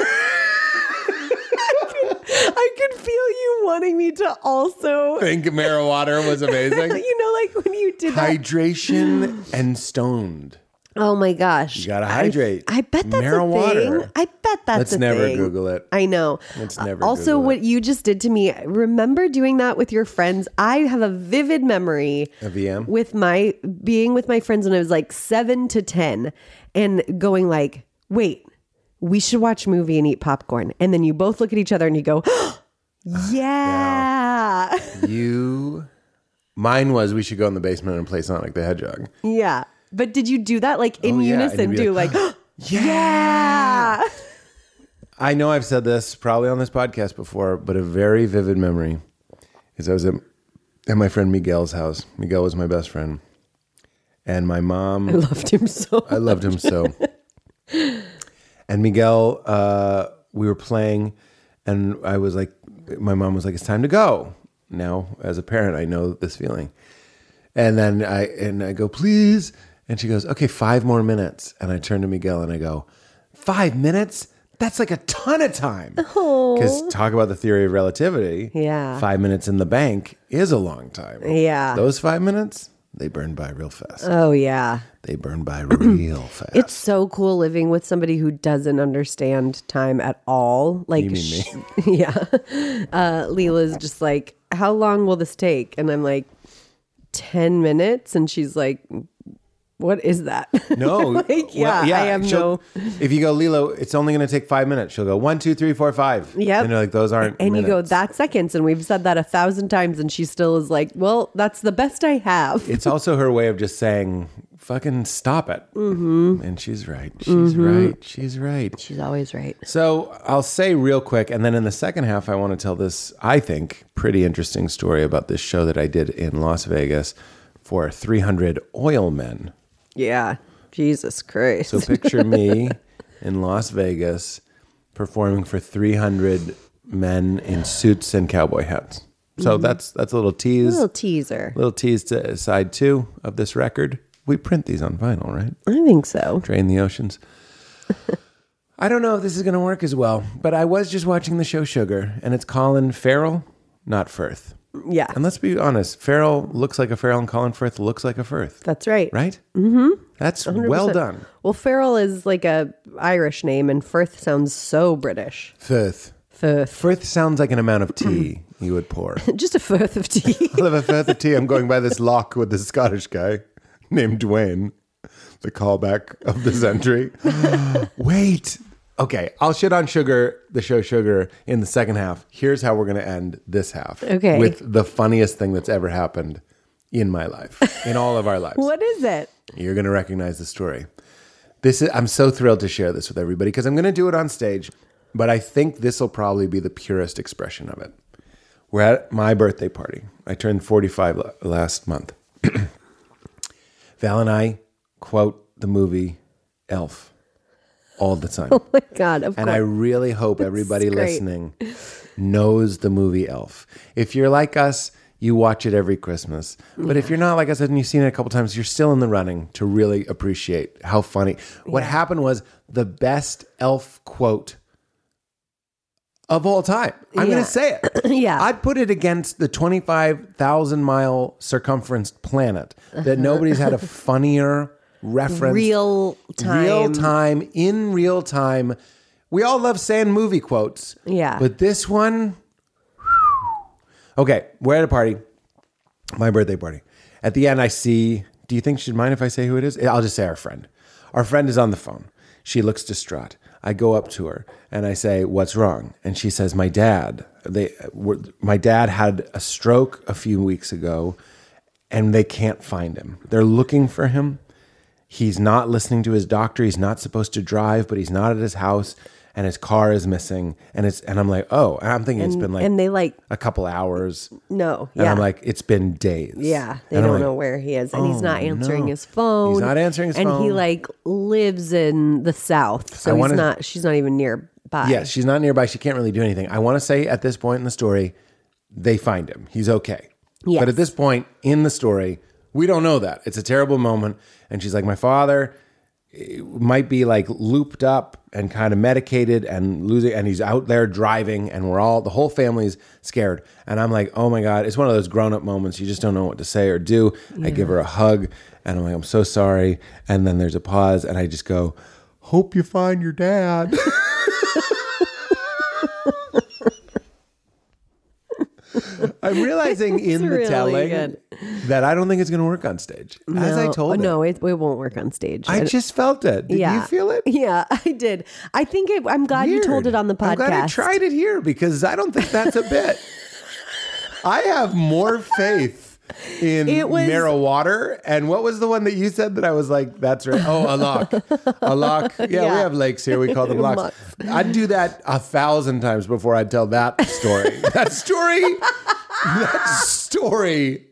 I could feel you wanting me to also think marijuana was amazing. You know, like when you did hydration that. And stoned. Oh my gosh. You gotta hydrate. I, I bet that's marijuana. a thing. I bet that's Let's a never thing. Google it. I know. Let's never Also, Google what it. you just did to me, remember doing that with your friends? I have a vivid memory a V M? with my being with my friends when I was like seven to ten and going like, wait, we should watch a movie and eat popcorn. And then you both look at each other and you go, oh, yeah. yeah. You, mine was we should go in the basement and play Sonic the Hedgehog. Yeah. But did you do that like in oh, yeah. unison? Do like, like yeah. yeah. I know I've said this probably on this podcast before, but a very vivid memory is I was at, at my friend Miguel's house. Miguel was my best friend. And my mom... I loved him so I loved him so. And Miguel, uh, we were playing, and I was like, my mom was like, it's time to go. Now, as a parent, I know this feeling. And then I and I go, please. And she goes, okay, five more minutes. And I turn to Miguel and I go, five minutes? That's like a ton of time. Because talk about the theory of relativity. Yeah. Five minutes in the bank is a long time. Yeah. Those five minutes, they burn by real fast. Oh, yeah. They burn by real fast. It's so cool living with somebody who doesn't understand time at all. Like, You mean me? sh- yeah. Uh, Leela's just like, how long will this take? And I'm like, ten minutes. And she's like, what is that? No. like, yeah, well, yeah, I have she'll- no. If you go, Lilo, it's only going to take five minutes. She'll go, one, two, three, four, five. Yep. And you're like, those aren't And minutes. you go, that's seconds. And we've said that a thousand times. And she still is like, well, that's the best I have. It's also her way of just saying, fucking stop it. Mm-hmm. And she's right. She's Mm-hmm. right. She's right. She's always right. So I'll say real quick, and then in the second half, I want to tell this, I think, pretty interesting story about this show that I did in Las Vegas for three hundred oil men. Yeah. Jesus Christ. So picture me in Las Vegas performing for three hundred men in suits and cowboy hats. So that's that's a little tease. little teaser. Little tease to side two of this record. We print these on vinyl, right? I think so. Drain the oceans. I don't know if this is going to work as well, but I was just watching the show Sugar, and it's Colin Farrell, not Firth. Yeah. And let's be honest, Farrell looks like a Farrell, and Colin Firth looks like a Firth. That's right. Right? Mm-hmm. That's one hundred well percent. done. Well, Farrell is like a Irish name, and Firth sounds so British. Firth. Firth. Firth sounds like an amount of tea you would pour. Just a Firth of tea. I'll have a Firth of tea. I'm going by this lock with this Scottish guy named Dwayne. The callback of this entry. Wait. Okay, I'll shit on Sugar, the show Sugar, in the second half. Here's how we're going to end this half. Okay. With the funniest thing that's ever happened in my life, in all of our lives. What is it? You're going to recognize the story. This is, I'm so thrilled to share this with everybody because I'm going to do it on stage, but I think this will probably be the purest expression of it. We're at my birthday party. I turned forty-five l- last month. Val and I quote the movie Elf all the time. Oh my God, of And course. I really hope everybody great. listening knows the movie Elf. If you're like us, you watch it every Christmas. But if you're not like us and you've seen it a couple times, you're still in the running to really appreciate how funny. What happened was the best Elf quote of all time. I'm Yeah. going to say it. Yeah. I'd put it against the twenty-five thousand mile circumference planet that nobody's had a funnier reference. Real time. Real time, in real time. We all love saying movie quotes. Yeah. But this one, okay, we're at a party, my birthday party. At the end, I see, do you think she'd mind if I say who it is? I'll just say our friend. Our friend is on the phone. She looks distraught. I go up to her and I say, what's wrong? And she says, my dad, they, were, my dad had a stroke a few weeks ago and they can't find him. They're looking for him. He's not listening to his doctor. He's not supposed to drive, but he's not at his house and his car is missing. And it's, and I'm like, oh, and I'm thinking it's been like, and they like, a couple hours. no. And Yeah. I'm like, it's been days. Yeah, they And I'm don't like, know where he is, and he's not oh, answering no. his phone. He's not answering his and phone. he like lives in the South, so I he's wanna- not. She's not even nearby. Yes, she's not nearby. She can't really do anything. I want to say at this point in the story, they find him. He's okay. Yes. But at this point in the story, we don't know that. It's a terrible moment. And she's like, my father might be like looped up and kind of medicated and losing, and he's out there driving, and we're all, the whole family's scared. And I'm like, oh my God, it's one of those grown up moments. You just don't know what to say or do. I give her a hug and I'm like, I'm so sorry. And then there's a pause and I just go, hope you find your dad. I'm realizing in the really telling good. that I don't think it's going to work on stage. As I No, told no, her. it, it won't work on stage. I just felt it. Did yeah. you feel it? Yeah, I did. I think it, I'm glad you told Weird. it on the podcast. I'm glad I tried it here because I don't think that's a bit. I have more faith in It was- Marrow Water. And what was the one that you said that I was like, that's right? Oh, a lock. A lock. Yeah, we Yeah. have lakes here. We call them locks. Locks. I'd do that a thousand times before I'd tell that story. That story, that story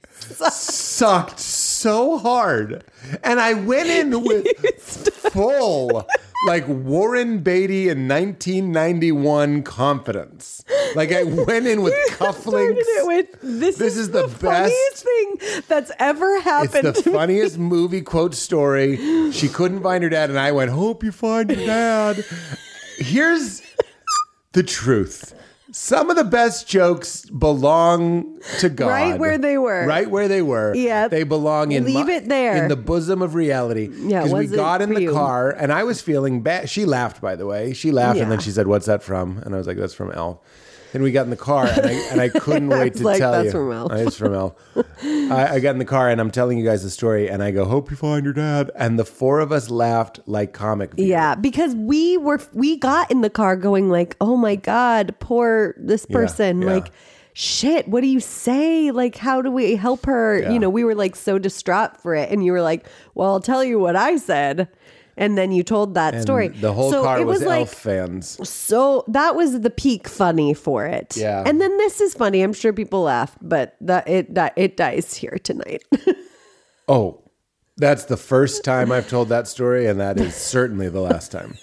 sucked so hard. And I went in with full like Warren Beatty in nineteen ninety-one confidence. Like I went in with cufflinks. It with, this, this is, is the, the funniest best thing that's ever happened. It's the to funniest me. movie quote story. She couldn't find her dad, and I went, hope you find your dad. Here's the truth. Some of the best jokes belong to God. Right where they were. Right where they were. Yeah. They belong in Leave my, it there. in the bosom of reality. Yeah, Because we was it got in for the you? car, and I was feeling bad. She laughed, by the way. She laughed, and then Yeah. she said, what's that from? And I was like, that's from Elf. Then we got in the car, and I, and I couldn't I wait was to like, tell "That's you. from Elf." It's from Elf. I, I got in the car, and I'm telling you guys the story, and I go, hope you find your dad. And the four of us laughed like comic view. Yeah, because we were we got in the car going like, oh my God, poor this Yeah, person. yeah. Like, shit, what do you say? Like, how do we help her? Yeah. You know, we were like so distraught for it. And you were like, well, I'll tell you what I said. And then you told that And story. the whole So car it was, was like, Elf fans. so that was the peak funny for it. Yeah. And then this is funny. I'm sure people laughed, but that it that it dies here tonight. Oh, that's the first time I've told that story, and that is certainly the last time.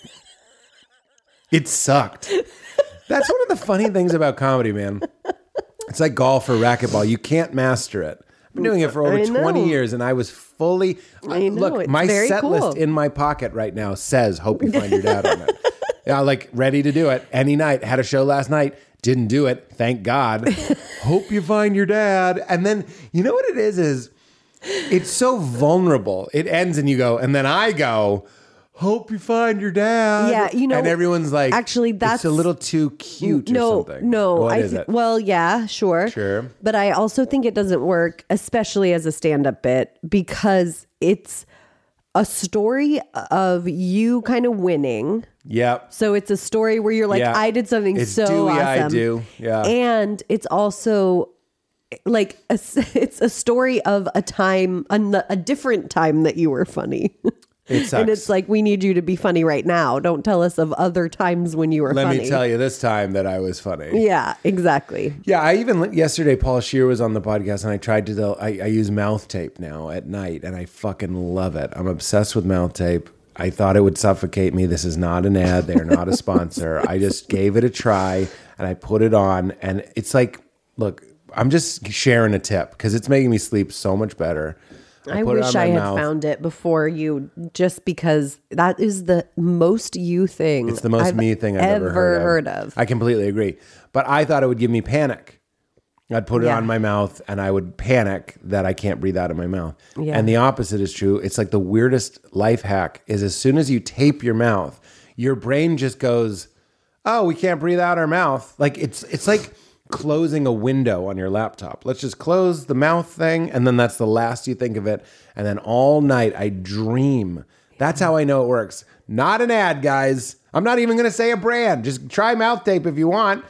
It sucked. That's one of the funny things about comedy, man. It's like golf or racquetball. You can't master it. I've been doing it for over I know. twenty years, and I was fully... I know, Look, it's my very set cool. list in my pocket right now says, hope you find your dad on it. Yeah, like, ready to do it any night. Had a show last night. Didn't do it. Thank God. Hope you find your dad. And then, you know what it is, is it's so vulnerable. It ends and you go, and then I go... Hope you find your dad. Yeah, you know, and everyone's like, actually, it's that's a little too cute or no, something. no. What I is th- it? Well, yeah, sure, Sure. But I also think it doesn't work, especially as a stand-up bit, because it's a story of you kind of winning. Yep. So it's a story where you're like, Yeah. I did something It's so do, awesome. yeah, I do. Yeah. And it's also like a, it's a story of a time, a, a different time that you were funny. It sucks. And it's like, we need you to be funny right now. Don't tell us of other times when you were Let funny. me tell you this time that I was funny. Yeah, exactly. Yeah, I even yesterday Paul Scheer was on the podcast, and I tried to tell. I, I use mouth tape now at night, and I fucking love it. I'm obsessed with mouth tape. I thought it would suffocate me. This is not an ad. They're not a sponsor. I just gave it a try, and I put it on, and it's like, look, I'm just sharing a tip because it's making me sleep so much better. I put it wish on I my had mouth. found it before you, just because that is the most you thing. It's the most I've me thing I've ever, ever heard, heard of. of. I completely agree. But I thought it would give me panic. I'd put it Yeah. on my mouth and I would panic that I can't breathe out of my mouth. Yeah. And the opposite is true. It's like the weirdest life hack is as soon as you tape your mouth, your brain just goes, oh, we can't breathe out our mouth. Like it's it's like closing a window on your laptop. Let's just close the mouth thing, and then that's the last you think of it. And then all night I dream. That's how I know it works. Not an ad, guys. I'm not even going to say a brand. Just try mouth tape if you want.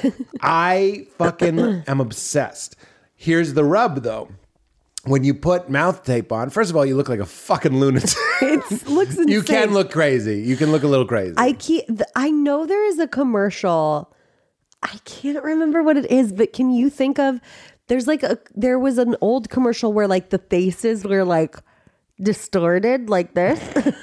I fucking am obsessed. Here's the rub, though. When you put mouth tape on, first of all, you look like a fucking lunatic. It looks insane. You can look crazy. You can look a little crazy. I keep, I know there is a commercial. I can't remember what it is, but can you think of, there's like a, there was an old commercial where like the faces were like distorted like this.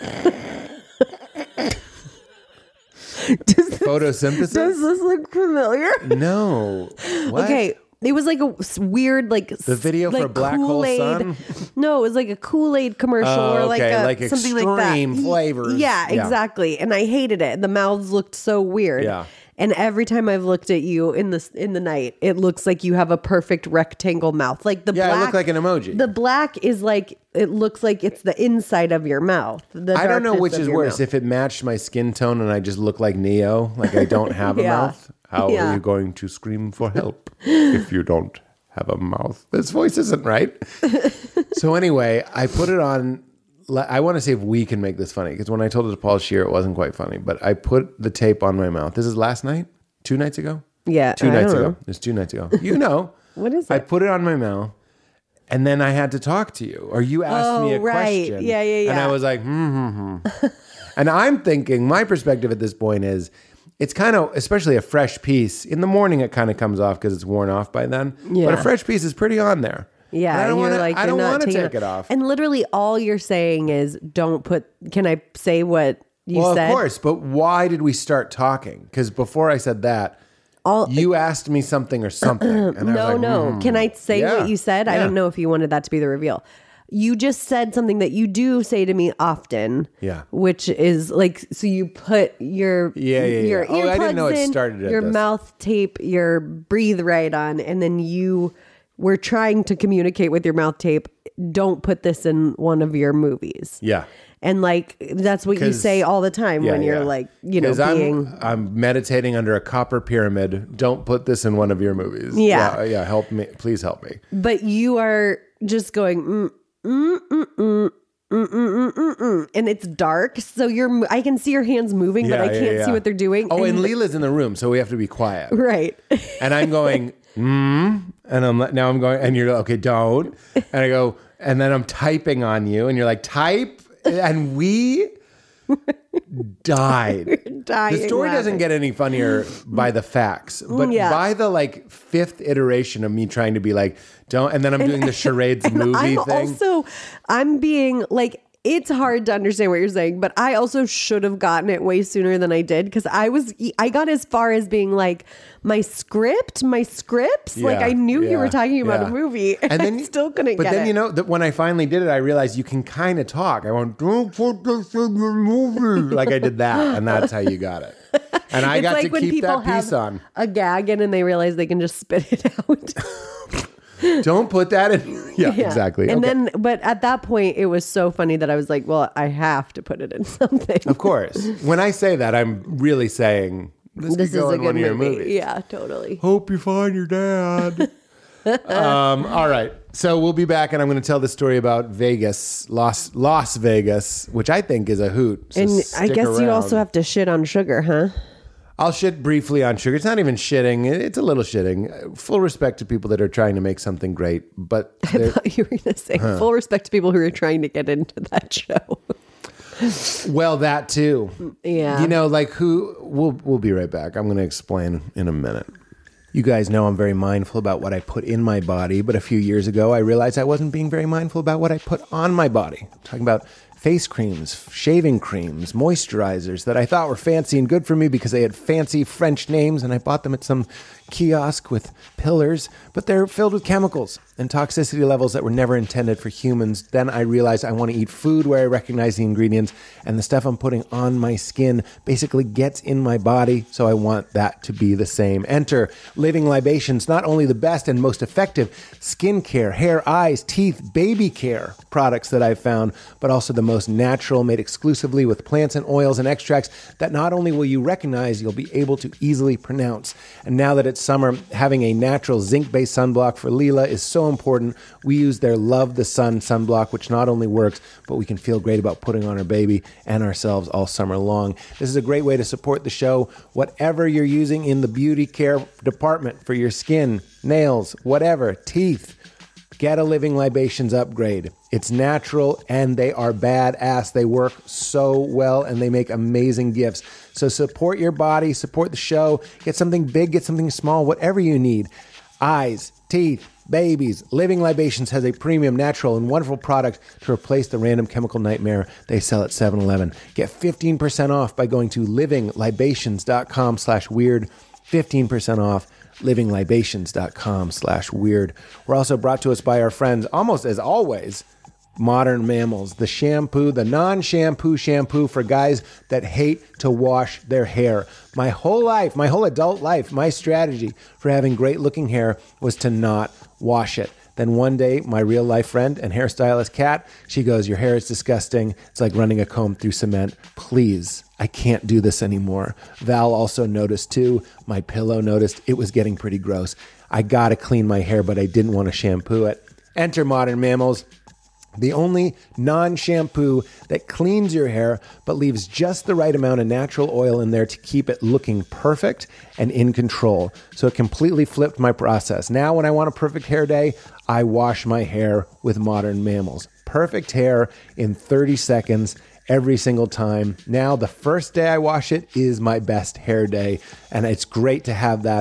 does, Photosynthesis? does this look familiar? No. What? Okay. It was like a s- weird, like The video for Black Hole Sun? No, it was like a Kool-Aid commercial Oh, or like okay, a, like something like that. extreme flavors. Yeah, Yeah. exactly. And I hated it. The mouths looked so weird. Yeah. And every time I've looked at you in the in the night, it looks like you have a perfect rectangle mouth. Like the Yeah, I black, look like an emoji. The black is like, it looks like it's the inside of your mouth. The I don't know darkness which of is your worse. mouth. If it matched my skin tone and I just look like Neo, like I don't have a Yeah. mouth, how Yeah. are you going to scream for help if you don't have a mouth? This voice isn't right. So anyway, I put it on. I want to see if we can make this funny, because when I told it to Paul Scheer, it wasn't quite funny. But I put the tape on my mouth. This is last night? Two nights ago? Yeah, Two I nights don't ago. know. It's two nights ago. You know. What is I it? put it on my mouth, and then I had to talk to you, or you asked me a Oh, right. question. Yeah, yeah, And I yeah. was like, hmm, hmm, hmm. And I'm thinking, my perspective at this point is, it's kind of, especially a fresh piece. In the morning, it kind of comes off because it's worn off by then. Yeah. But a fresh piece is pretty on there. Yeah, And I don't and want you're to. like, I you're don't not want to taking take it off. And literally, all you're saying is, "Don't put." Can I say what You well, said. of course, but why did we start talking? Because before I said that, All, you asked me something or something. And I no, was like, no. hmm, Can I say yeah, what you said? I yeah. don't know if you wanted that to be the reveal. You just said something that you do say to me often. Yeah. Which is like, so you put your Yeah, yeah, your yeah. Oh, I didn't know it in, started at your this. mouth tape, your breathe right on, and then you were trying to communicate with your mouth tape. Don't put this in one of your movies. Yeah. And like, that's what you say all the time Yeah, when you're yeah. like, you know, 'Cause being. I'm, I'm meditating under a copper pyramid. Don't put this in one of your movies. Yeah. Yeah. Yeah. Help me. Please help me. But you are just going, mm, mm, mm, mm, mm, mm, mm, mm, mm. And it's dark. So you're, I can see your hands moving, but I Yeah, can't yeah, see yeah. what they're doing. Oh, and, and Leela's in the room, so we have to be quiet. Right. And I'm going, mm, and I'm now I'm going, and you're like, okay, don't. And I go, and then I'm typing on you, and you're like, type, and we died. Dying The story doesn't laughing. get any funnier by the facts, but Yeah. by the like fifth iteration of me trying to be like, don't, and then I'm doing the charades movie I'm thing. also, I'm being like, it's hard to understand what you're saying, but I also should have gotten it way sooner than I did because I was, I got as far as being like, my script, my scripts. like Yeah, I knew you yeah, were talking about yeah. a movie, and, And then I you- still couldn't But get then it. you know that when I finally did it, I realized you can kind of talk. I went, "Don't put this in your movie," like I did that, and that's how you got it. And I It's got like to when keep people that piece have on. a gag in and they realize they can just spit it out. Don't put that in. Yeah, Yeah. exactly. And Okay. then, but at that point, it was so funny that I was like, well, I have to put it in something. of course, when I say that, I'm really saying this, This could is go a in one good of your movie. movies. Yeah, totally. Hope you find your dad. um, all right. So we'll be back, and I'm going to tell the story about Vegas, Las Las Vegas, which I think is a hoot. So And I stick guess you around. also have to shit on sugar, huh? I'll shit briefly on sugar. It's not even shitting. It's a little shitting. Full respect to people that are trying to make something great, but I they're- thought you were going to say full respect to people who are trying to get into that show. well, that too. Yeah. You know, like who? We'll we'll be right back. I'm going to explain in a minute. You guys know I'm very mindful about what I put in my body, but a few years ago I realized I wasn't being very mindful about what I put on my body. I'm talking about face creams, shaving creams, moisturizers that I thought were fancy and good for me because they had fancy French names, and I bought them at some kiosk with pillars, but they're filled with chemicals and toxicity levels that were never intended for humans. Then I realized I want to eat food where I recognize the ingredients, and the stuff I'm putting on my skin basically gets in my body, so I want that to be the same. Enter Living Libations, not only the best and most effective skincare, hair, eyes, teeth, baby care products that I've found, but also the most natural, made exclusively with plants and oils and extracts that not only will you recognize, you'll be able to easily pronounce. And now that it's summer, having a natural zinc-based sunblock for Leela is so important. We use their Love the Sun sunblock, which not only works, but we can feel great about putting on our baby and ourselves all summer long. This is a great way to support the show. Whatever you're using in the beauty care department for your skin, nails, whatever, teeth, get a Living Libations upgrade. It's natural and they are badass. They work so well and they make amazing gifts. So support your body, support the show, get something big, get something small, whatever you need. Eyes, teeth, babies. Living Libations has a premium, natural, and wonderful product to replace the random chemical nightmare they sell at seven eleven. Get fifteen percent off by going to livinglibations.com slash weird. fifteen percent off. livinglibations.com slash weird. We're also brought to us by our friends, almost as always, Modern Mammals, the shampoo, the non-shampoo shampoo for guys that hate to wash their hair. My whole life, my whole adult life, my strategy for having great looking hair was to not wash it. Then one day, my real life friend and hairstylist, Kat, she goes, your hair is disgusting. It's like running a comb through cement. Please, I can't do this anymore. Val also noticed too. My pillow noticed it was getting pretty gross. I got to clean my hair, but I didn't want to shampoo it. Enter Modern Mammals, the only non-shampoo that cleans your hair but leaves just the right amount of natural oil in there to keep it looking perfect and in control. So it completely flipped my process. Now when I want a perfect hair day, I wash my hair with Modern Mammals. Perfect hair in thirty seconds every single time. Now the first day I wash it is my best hair day, and it's great to have that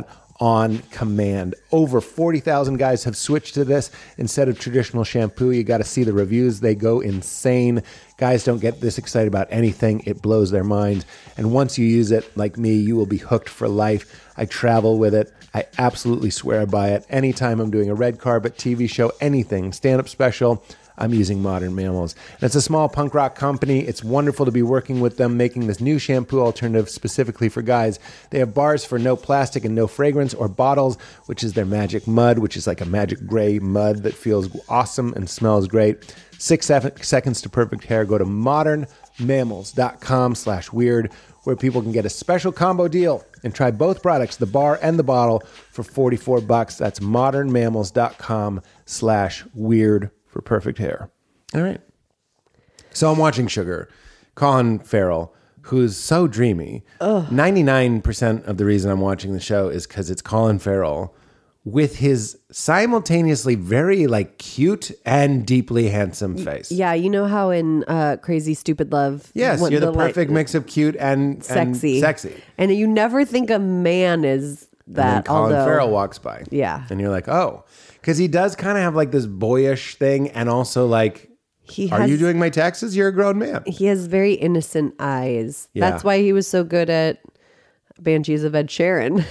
on command. Over forty thousand guys have switched to this instead of traditional shampoo. You got to see the reviews. They go insane. Guys don't get this excited about anything. It blows their minds. And once you use it, like me, you will be hooked for life. I travel with it. I absolutely swear by it. Anytime I'm doing a red carpet, T V show, anything, stand-up special, I'm using Modern Mammals. And it's a small punk rock company. It's wonderful to be working with them, making this new shampoo alternative specifically for guys. They have bars for no plastic and no fragrance, or bottles, which is their magic mud, which is like a magic gray mud that feels awesome and smells great. Six seconds to perfect hair. Go to modernmammals.com slash weird, where people can get a special combo deal and try both products, the bar and the bottle, for forty-four bucks. That's modernmammals.com slash weird for perfect hair. All right. So I'm watching Sugar. Colin Farrell, who's so dreamy. Ugh. ninety-nine percent of the reason I'm watching the show is because it's Colin Farrell with his simultaneously very like cute and deeply handsome face. Yeah, you know how in uh, Crazy Stupid Love... Yes, you're the, the perfect like, mix of cute and sexy. And sexy. And you never think a man is that. And then Colin although, Farrell walks by. Yeah. And you're like, oh. Because he does kind of have like this boyish thing, and also like, he are has, you doing my taxes? You're a grown man. He has very innocent eyes. Yeah. That's why he was so good at Banshees of Ed Sheeran.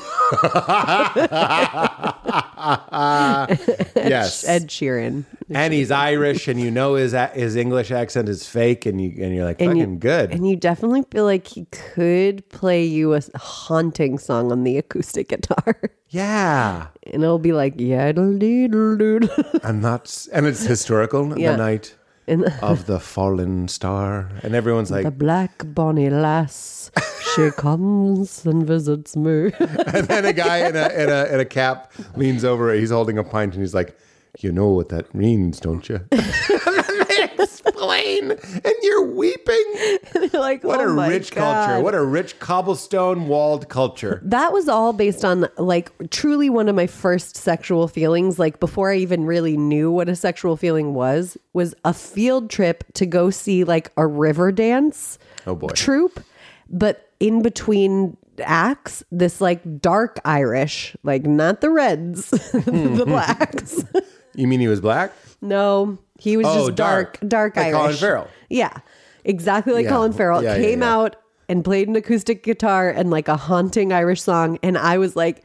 Yes, Ed Sheeran, and he's Irish, and you know his his English accent is fake, and you and you're like, and fucking you, good. And you definitely feel like he could play you a haunting song on the acoustic guitar. Yeah, and it'll be like yaddle deedle doodle. I'm not, and it's historical. Yeah. The night the, of the fallen star, and everyone's like, the black bonny lass. She comes and visits me. And then a guy in a, in a in a cap leans over. He's holding a pint, and he's like, "You know what that means, don't you?" And then they explain, and you're weeping. And you're like, what oh a my rich God. culture! What a rich cobblestone walled culture. That was all based on like truly one of my first sexual feelings. Like before I even really knew what a sexual feeling was, was a field trip to go see like a river dance. Oh boy, troupe. But in between acts, this like dark Irish, like not the Reds, the Blacks. You mean he was black? No, he was oh, just dark, dark, dark like Irish. Colin Farrell. Yeah, exactly like Yeah. Colin Farrell. Yeah, yeah, Came yeah. out and played an acoustic guitar and like a haunting Irish song. And I was like,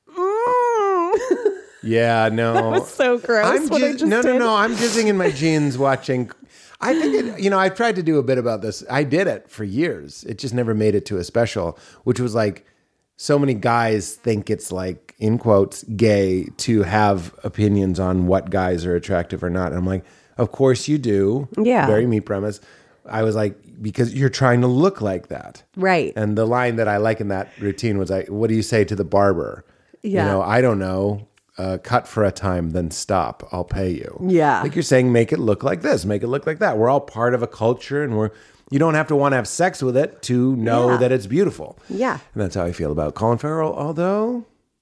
mm. Yeah, no. That was so gross. I'm what I jizz- just no, no, did. no. I'm jizzing in my jeans watching. I think, it, you know, I tried to do a bit about this. I did it for years. It just never made it to a special, which was like, so many guys think it's like, in quotes, gay to have opinions on what guys are attractive or not. And I'm like, of course you do. Yeah. Very me premise. I was like, because you're trying to look like that. Right. And the line that I like in that routine was like, what do you say to the barber? Yeah. You know, I don't know. Uh, cut for a time, then stop. I'll pay you. Yeah. Like you're saying, make it look like this, make it look like that. We're all part of a culture, and we're you don't have to want to have sex with it to know Yeah. that it's beautiful. Yeah. And that's how I feel about Colin Farrell, although...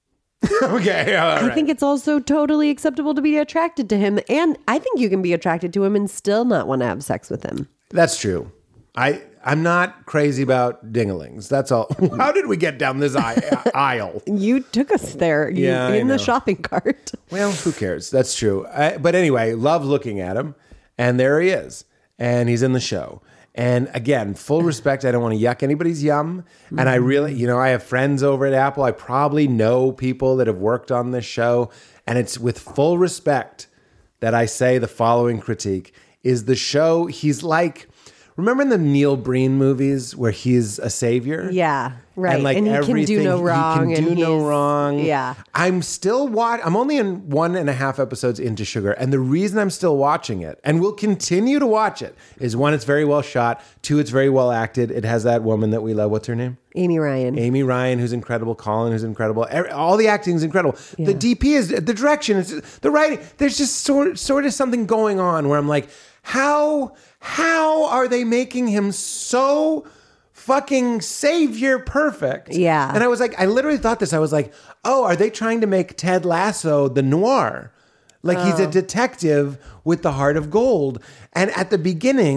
okay, all I right. think it's also totally acceptable to be attracted to him. And I think you can be attracted to him and still not want to have sex with him. That's true. I, I'm not crazy about dinglings. That's all. How did we get down this aisle? aisle? You took us there you, Yeah, I in the know. shopping cart. Well, who cares? That's true. I, but anyway, love looking at him. And there he is. And he's in the show. And again, full respect. I don't want to yuck anybody's yum. And I really, you know, I have friends over at Apple. I probably know people that have worked on this show. And it's with full respect that I say the following critique is the show. He's like, remember in the Neil Breen movies where he's a savior? Yeah, right. And like and he everything, can do no wrong. He can do and no he's- wrong. Yeah. I'm still watch. I'm only in one and a half episodes into Sugar, and the reason I'm still watching it and will continue to watch it is one, it's very well shot. Two, it's very well acted. It has that woman that we love. What's her name? Amy Ryan. Amy Ryan, who's incredible. Colin, who's incredible. Every- All the acting is incredible. The D P is the direction. Is the writing. There's just sort sort of something going on where I'm like, how how are they making him so fucking savior perfect? Yeah. And I was like, I literally thought this. I was like, oh, are they trying to make Ted Lasso the noir? Like he's a detective with the heart of gold. And at the beginning,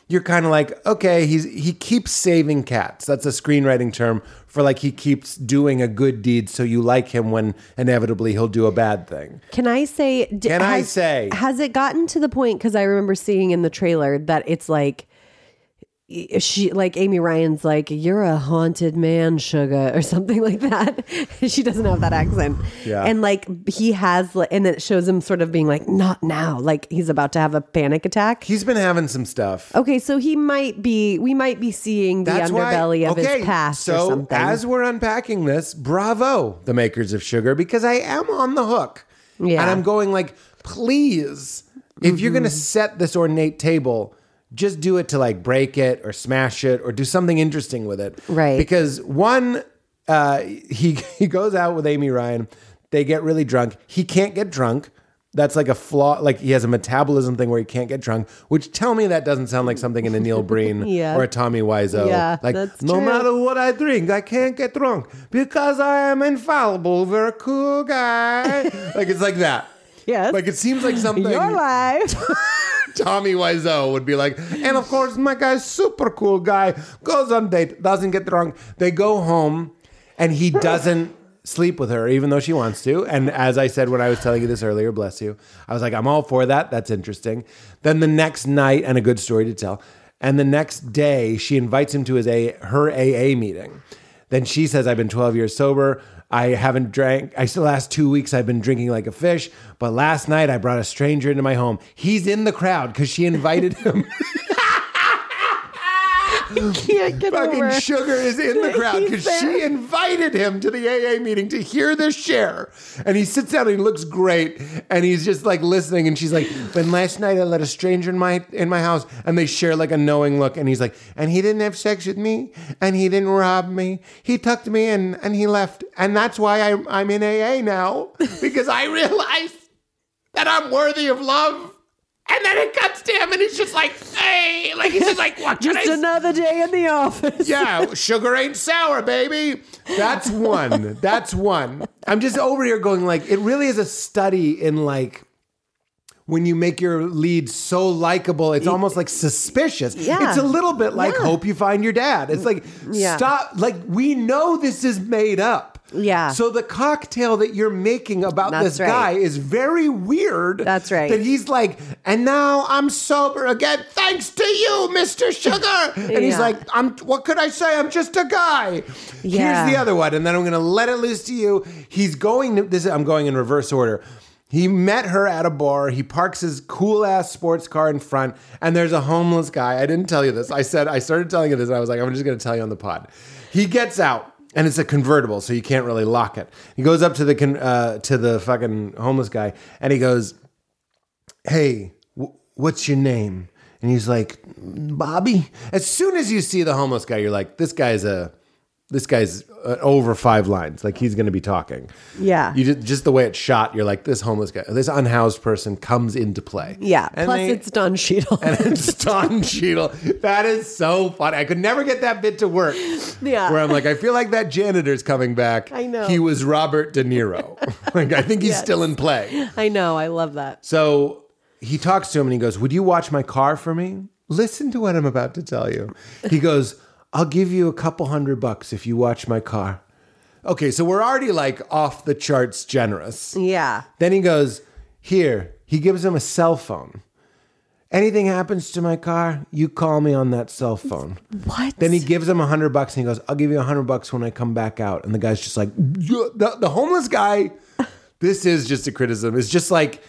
you're kind of like, okay, he's he keeps saving cats. That's a screenwriting term for like he keeps doing a good deed, so you like him when inevitably he'll do a bad thing. Can I say? d- Can I has- say? Has it gotten to the point? Because I remember seeing in the trailer that it's like. She like Amy Ryan's like, you're a haunted man, sugar, or something like that. She doesn't have that accent. Yeah. And like he has, like, and it shows him sort of being like, not now. Like he's about to have a panic attack. He's been having some stuff. Okay, so he might be, we might be seeing the That's why- underbelly of okay, his past so or something. as we're unpacking this, bravo, the makers of Sugar, because I am on the hook. Yeah. And I'm going like, please, if mm-hmm. you're going to set this ornate table, just do it to like break it or smash it or do something interesting with it. Right. Because one, uh, he he goes out with Amy Ryan. They get really drunk. He can't get drunk. That's like a flaw. Like he has a metabolism thing where he can't get drunk, which tell me that doesn't sound like something in a Neil Breen Yeah. or a Tommy Wiseau. Yeah, like, that's no true. matter what I drink, I can't get drunk because I am infallible. Very cool guy. Like it's like that. Yes. Like it seems like something. Your life. Tommy Wiseau would be like, and of course, my guy's super cool guy, goes on date, doesn't get drunk. They go home and he doesn't sleep with her, even though she wants to. And as I said when I was telling you this earlier, bless you, I was like, I'm all for that. That's interesting. Then the next night, and a good story to tell, and the next day, she invites him to his a, her A A meeting. Then she says, I've been twelve years sober. I haven't drank. I still last two weeks I've been drinking like a fish. But last night I brought a stranger into my home. He's in the crowd because she invited him. I can't get Fucking over. Sugar is in the crowd He's because there. she invited him to the A A meeting to hear this share. And he sits down and he looks great. And he's just like listening. And she's like, but last night I let a stranger in my in my house. And they share like a knowing look. And he's like, and he didn't have sex with me. And he didn't rob me. He tucked me in and he left. And that's why I, I'm in A A now. Because I realized that I'm worthy of love. And then it cuts to him and he's just like, hey, like he's just like, what can Just I another day in the office. Yeah, sugar ain't sour, baby. That's one. That's one. I'm just over here going like, it really is a study in like, when you make your lead so likable, it's almost like suspicious. Yeah. It's a little bit like Yeah. Hope You Find Your Dad. It's like, Yeah. stop. Like, we know this is made up. Yeah. So the cocktail that you're making about That's this right. guy is very weird. That's right. That he's like, and now I'm sober again, thanks to you, Mister Sugar. And he's Yeah. like, I'm. What could I say? I'm just a guy. Yeah. Here's the other one, and then I'm going to let it loose to you. He's going. To, this. I'm going in reverse order. He met her at a bar. He parks his cool ass sports car in front, and there's a homeless guy. I didn't tell you this. I said I started telling you this, and I was like, I'm just going to tell you on the pod. He gets out. And it's a convertible, so you can't really lock it. He goes up to the con- uh, to the fucking homeless guy, and he goes, "Hey, w- what's your name?" And he's like, "Bobby." As soon as you see the homeless guy, you're like, "This guy's a, this guy's uh, over five lines. Like he's going to be talking." Yeah. You just, just the way it's shot, you're like, "This homeless guy, this unhoused person comes into play." Yeah. And Plus, they- it's Don Cheadle. and it's Don Cheadle. That is so funny. I could never get that bit to work. Yeah. Where I'm like, I feel like that janitor's coming back. I know. He was Robert De Niro. Like, I think he's Yes. still in play. I know. I love that. So he talks to him and he goes, would you watch my car for me? Listen to what I'm about to tell you. He goes, I'll give you a couple hundred bucks if you watch my car. Okay, so we're already like off the charts generous. Yeah. Then he goes, here, he gives him a cell phone. Anything happens to my car, you call me on that cell phone. What? Then he gives him a hundred bucks and he goes, I'll give you a hundred bucks when I come back out. And the guy's just like, "Yeah," the, the homeless guy, this is just a criticism. It's just like,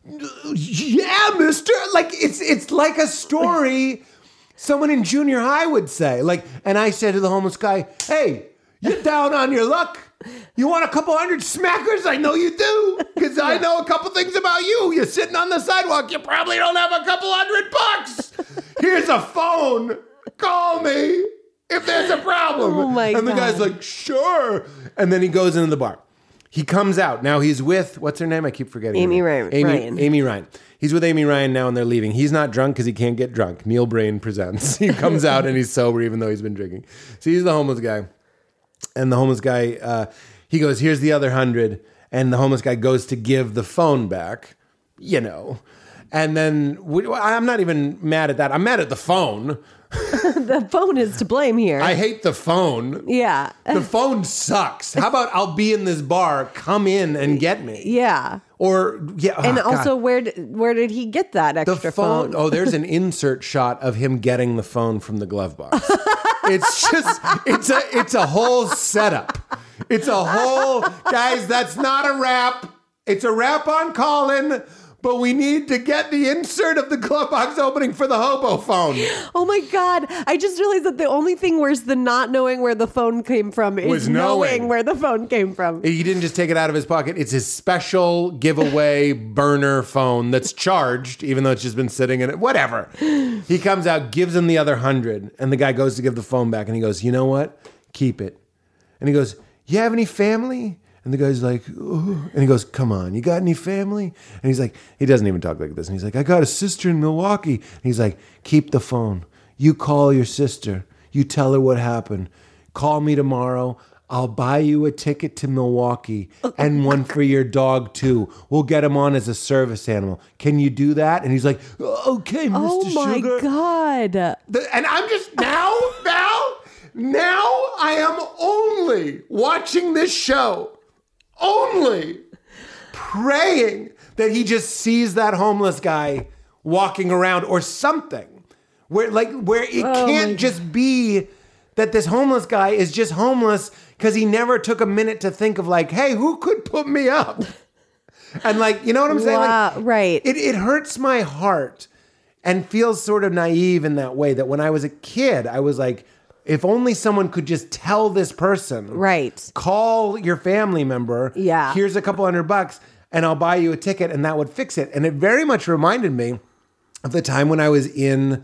yeah, mister. Like, it's it's like a story someone in junior high would say. Like, and I said to the homeless guy, hey, you're down on your luck. You want a couple hundred smackers? I know you do, because I know a couple things about you. You're sitting on the sidewalk. You probably don't have a couple hundred bucks. Here's a phone. Call me if there's a problem. Oh, my and the God. guy's like, sure. And then he goes into the bar. He comes out. Now he's with, what's her name? I keep forgetting. Amy her name. Ryan- Amy Ryan. Amy Ryan. He's with Amy Ryan now and they're leaving. He's not drunk because he can't get drunk. Neil Brain presents. He comes out and he's sober even though he's been drinking. So he's the homeless guy. And the homeless guy, uh, he goes, here's the other hundred. And the homeless guy goes to give the phone back, you know. And then we, I'm not even mad at that. I'm mad at the phone. The phone is to blame here. I hate the phone. Yeah. The phone sucks. How about I'll be in this bar, come in and get me? Yeah. Or, yeah. Oh, and also, God. where did, where did he get that extra the phone, phone? Oh, there's an insert shot of him getting the phone from the glove box. It's just, it's a, it's a whole setup. It's a whole, guys, that's not a rap. It's a rap on Colin. But we need to get the insert of the glove box opening for the hobo phone. Oh my God. I just realized that the only thing worse than not knowing where the phone came from is Was knowing. knowing. where the phone came from. He didn't just take it out of his pocket. It's his special giveaway burner phone that's charged, even though it's just been sitting in it. Whatever. He comes out, gives him the other hundred, and the guy goes to give the phone back, and he goes, you know what? Keep it. And he goes, you have any family? And the guy's like, oh. And he goes, come on, you got any family? And he's like, he doesn't even talk like this. And he's like, I got a sister in Milwaukee. And he's like, keep the phone. You call your sister. You tell her what happened. Call me tomorrow. I'll buy you a ticket to Milwaukee and one for your dog too. We'll get him on as a service animal. Can you do that? And he's like, okay, Mister Oh my Sugar. God. The- and I'm just, now, now, now I am only watching this show. Only praying that he just sees that homeless guy walking around or something where like where it Oh can't just be that this homeless guy is just homeless because he never took a minute to think of like, hey, who could put me up? And like, you know what I'm saying? Wow, Like, right. It, it hurts my heart and feels sort of naive in that way that when I was a kid, I was like, if only someone could just tell this person, Right. call your family member. Yeah. Here's a couple hundred bucks and I'll buy you a ticket and that would fix it. And it very much reminded me of the time when I was in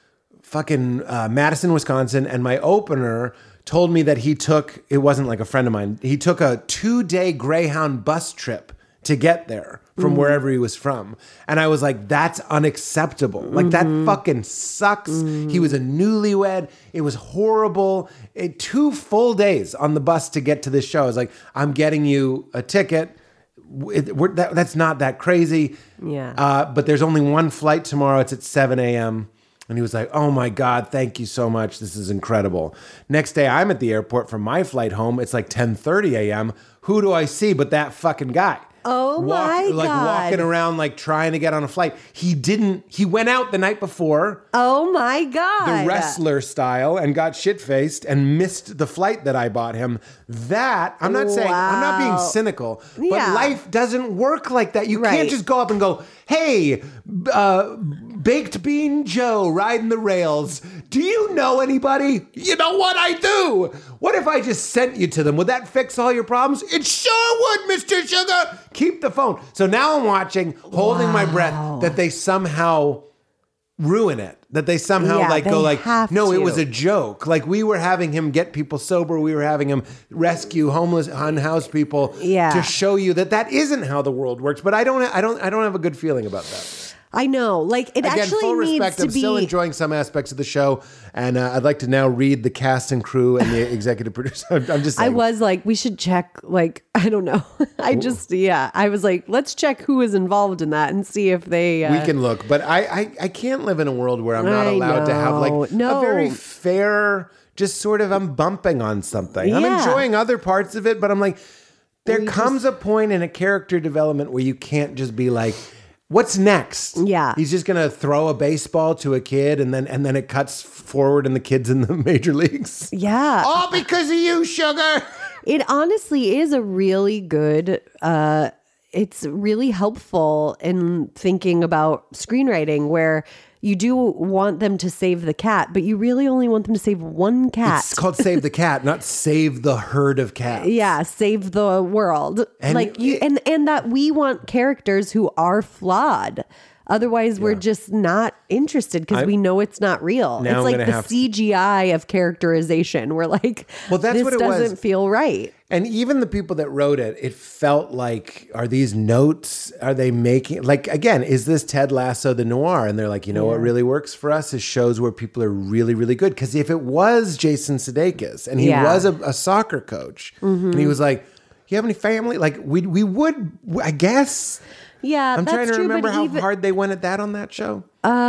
fucking uh, Madison, Wisconsin, and my opener told me that he took, it wasn't like a friend of mine, he took a two-day Greyhound bus trip to get there from mm. wherever he was from. And I was like, that's unacceptable. Like, mm-hmm. that fucking sucks. Mm. He was a newlywed. It was horrible. It, two full days on the bus to get to this show. I was like, I'm getting you a ticket. It, we're, that, that's not that crazy. Yeah. Uh, but there's only one flight tomorrow. It's at seven a.m. And he was like, oh my God, thank you so much. This is incredible. Next day, I'm at the airport for my flight home. It's like ten thirty a.m. Who do I see but that fucking guy? Oh Walk, my like God. walking around, like trying to get on a flight. He didn't, he went out the night before. Oh my God. The wrestler style and got shit-faced and missed the flight that I bought him. That, I'm not saying, I'm not being Wow. cynical, but Yeah. life doesn't work like that. You Right. can't just go up and go, hey, uh, Baked Bean Joe riding the rails. Do you know anybody? You know what I do? What if I just sent you to them? Would that fix all your problems? It sure would, Mister Sugar. Keep the phone. So now I'm watching, holding my breath, that they somehow ruin it. That they somehow Yeah, like they go like, have no, it to. was a joke. Like we were having him get people sober. We were having him rescue homeless, unhoused people Yeah. to show you that that isn't how the world works. But I don't, I don't, I don't have a good feeling about that. I know. Like, it Again, actually full needs respect. to I'm be... still enjoying some aspects of the show, and uh, I'd like to now read the cast and crew and the executive producer. I'm, I'm just. I Saying. was like, we should check, like, I don't know. I just, yeah. I was like, let's check who is involved in that and see if they... Uh, We can look, but I, I, I can't live in a world where I'm not I allowed to have like know. a very No. fair, just sort of, I'm bumping on something. I'm Yeah. enjoying other parts of it, but I'm like, there We comes a point in a character development where you can't just be like, what's next? Yeah. He's just gonna throw a baseball to a kid, and then and then it cuts forward, and the kid's in the major leagues. Yeah. All because of you, Sugar. It honestly is a really good, uh, it's really helpful in thinking about screenwriting where you do want them to save the cat, but you really only want them to save one cat. It's called Save the Cat, not Save the Herd of Cats. Yeah, save the world. And like you it- and and that we want characters who are flawed. Otherwise, we're just not interested because I- we know it's not real. Now It's I'm like gonna the have to- C G I of characterization. We're like, Well, that's this what it was. doesn't feel right. And even the people that wrote it, it felt like, are these notes? Are they making, like, again, is this Ted Lasso the noir? And they're like, you know what really works for us is shows where people are really, really good. Because if it was Jason Sudeikis and he Yeah. was a, a soccer coach and he was like, you have any family? Like, we we would, I guess. Yeah, I'm that's trying to true, remember but how even- hard they went at that on that show.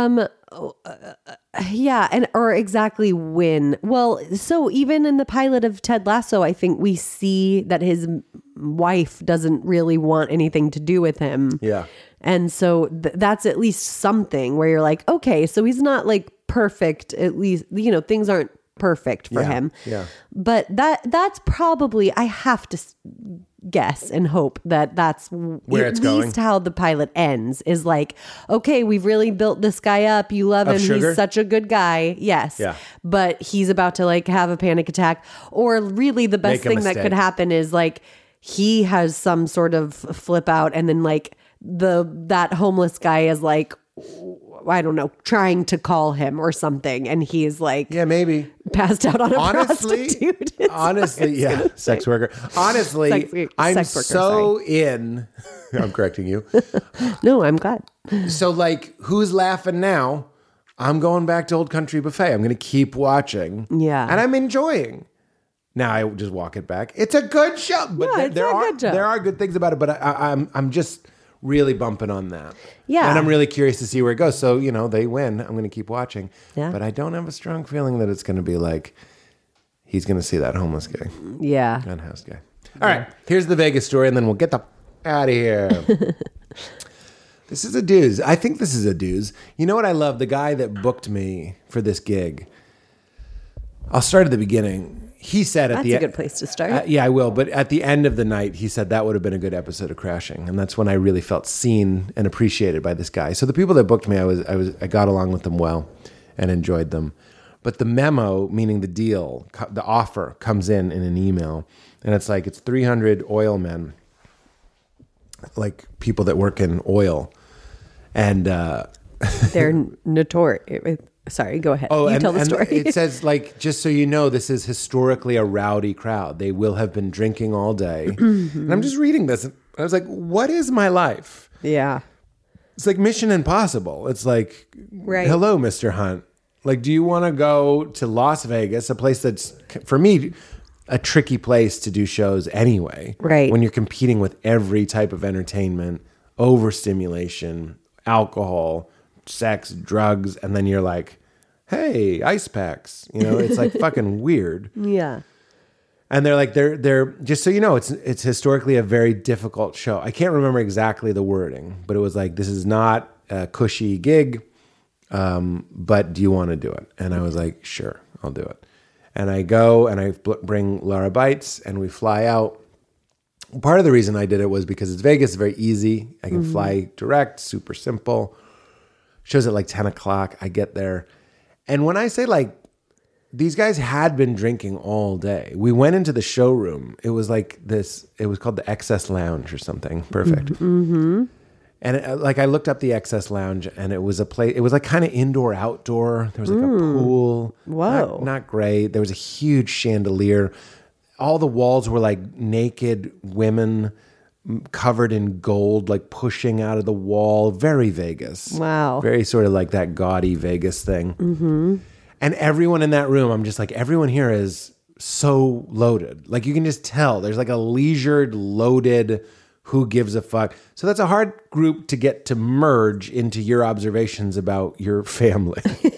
Yeah, and or exactly when. Well, so even in the pilot of Ted Lasso, I think we see that his m- wife doesn't really want anything to do with him. Yeah. And so th- that's at least something where you're like, okay, so he's not like perfect. At least, you know, things aren't perfect for Yeah, him. yeah. But that that's probably, I have to s- guess and hope that that's Where at it's least going. how the pilot ends is like, okay, we've really built this guy up. You love Of him. Sugar? He's such a good guy. Yes. Yeah. But he's about to like have a panic attack. Or really the best Make a thing that mistake. could happen is like he has some sort of flip out and then like the that homeless guy is like, I don't know, trying to call him or something. And he's like Yeah, maybe. passed out on a Honestly, prostitute. honestly, yeah, sex worker. Honestly, Sex- I'm sex worker, so in. I'm correcting you. No, I'm glad. So, like, who's laughing now? I'm going back to Old Country Buffet. I'm going to keep watching. Yeah. And I'm enjoying. Now I just walk it back. It's a good show, but Yeah, there, it's there a are good show. there are good things about it. But I, I, I'm I'm just really bumping on that. Yeah. And I'm really curious to see where it goes. So you know, they win. I'm going to keep watching. Yeah. But I don't have a strong feeling that it's going to be like he's going to see that homeless guy, Yeah. unhoused guy. All right, here's the Vegas story, and then we'll get the out of here. This is a dooz. I think this is a dooz. You know what I love? The guy that booked me for this gig. I'll start at the beginning. He said at That's the a e- good place to start. Uh, yeah, I will. But at the end of the night, he said that would have been a good episode of Crashing, and that's when I really felt seen and appreciated by this guy. So the people that booked me, I was, I was, I got along with them well, and enjoyed them. But the memo, meaning the deal, co- the offer, comes in in an email, and it's like it's three hundred oil men, like people that work in oil, and. uh They're notorious. Sorry, go ahead. Oh, you and, tell the and story. it says, like, just so you know, this is historically a rowdy crowd. They will have been drinking all day. Mm-hmm. And I'm just reading this, and I was like, what is my life? yeah. It's like Mission Impossible. It's like, Right. hello, Mister Hunt. Like, do you want to go to Las Vegas, a place that's, for me, a tricky place to do shows anyway? Right. When you're competing with every type of entertainment, overstimulation, alcohol, sex, drugs, and then you're like, hey, ice packs. You know, it's like fucking weird. Yeah. And they're like, they're they're just so you know, it's it's historically a very difficult show. I can't remember exactly the wording, but it was like, this is not a cushy gig, um, but do you want to do it? And I was like, sure, I'll do it. And I go and I bl- bring Laura Bites, and we fly out. Part of the reason I did it was because it's Vegas, it's very easy. I can Mm-hmm. fly direct, super simple. Shows at like ten o'clock. I get there. And when I say like, these guys had been drinking all day. We went into the showroom. It was like this, it was called the Excess Lounge or something. Perfect. Mm-hmm. And it, like I looked up the Excess Lounge, and it was a place, it was like kind of indoor outdoor. There was like a pool. Whoa. Not, not great. There was a huge chandelier. All the walls were like naked women covered in gold, like pushing out of the wall. Very Vegas. Wow. Very sort of like that gaudy Vegas thing. Mm-hmm. And everyone in that room, I'm just like, everyone here is so loaded. Like you can just tell there's like a leisured, loaded, who gives a fuck. So that's a hard group to get to merge into your observations about your family.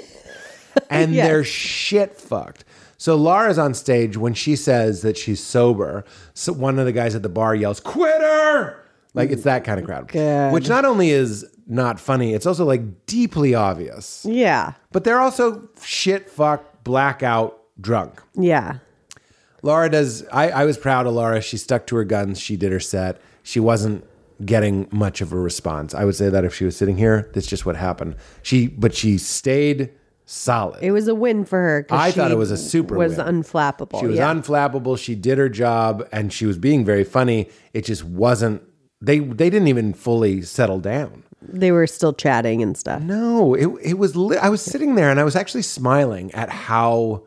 And Yes. they're shit fucked. So Laura's on stage when she says that she's sober. So one of the guys at the bar yells, "Quitter!" Like it's that kind of crowd. Good. Which not only is not funny, it's also like deeply obvious. Yeah. But they're also shit fucked, blackout, drunk. Yeah. Laura does, I, I was proud of Laura. She stuck to her guns. She did her set. She wasn't getting much of a response. I would say that if she was sitting here, that's just what happened. She, but she stayed solid. It was a win for her. 'cause I she thought it was a super was win. unflappable. She was yeah. unflappable. She did her job, and she was being very funny. It just wasn't. They they didn't even fully settle down. They were still chatting and stuff. No, it it was. Li- I was sitting there, and I was actually smiling at how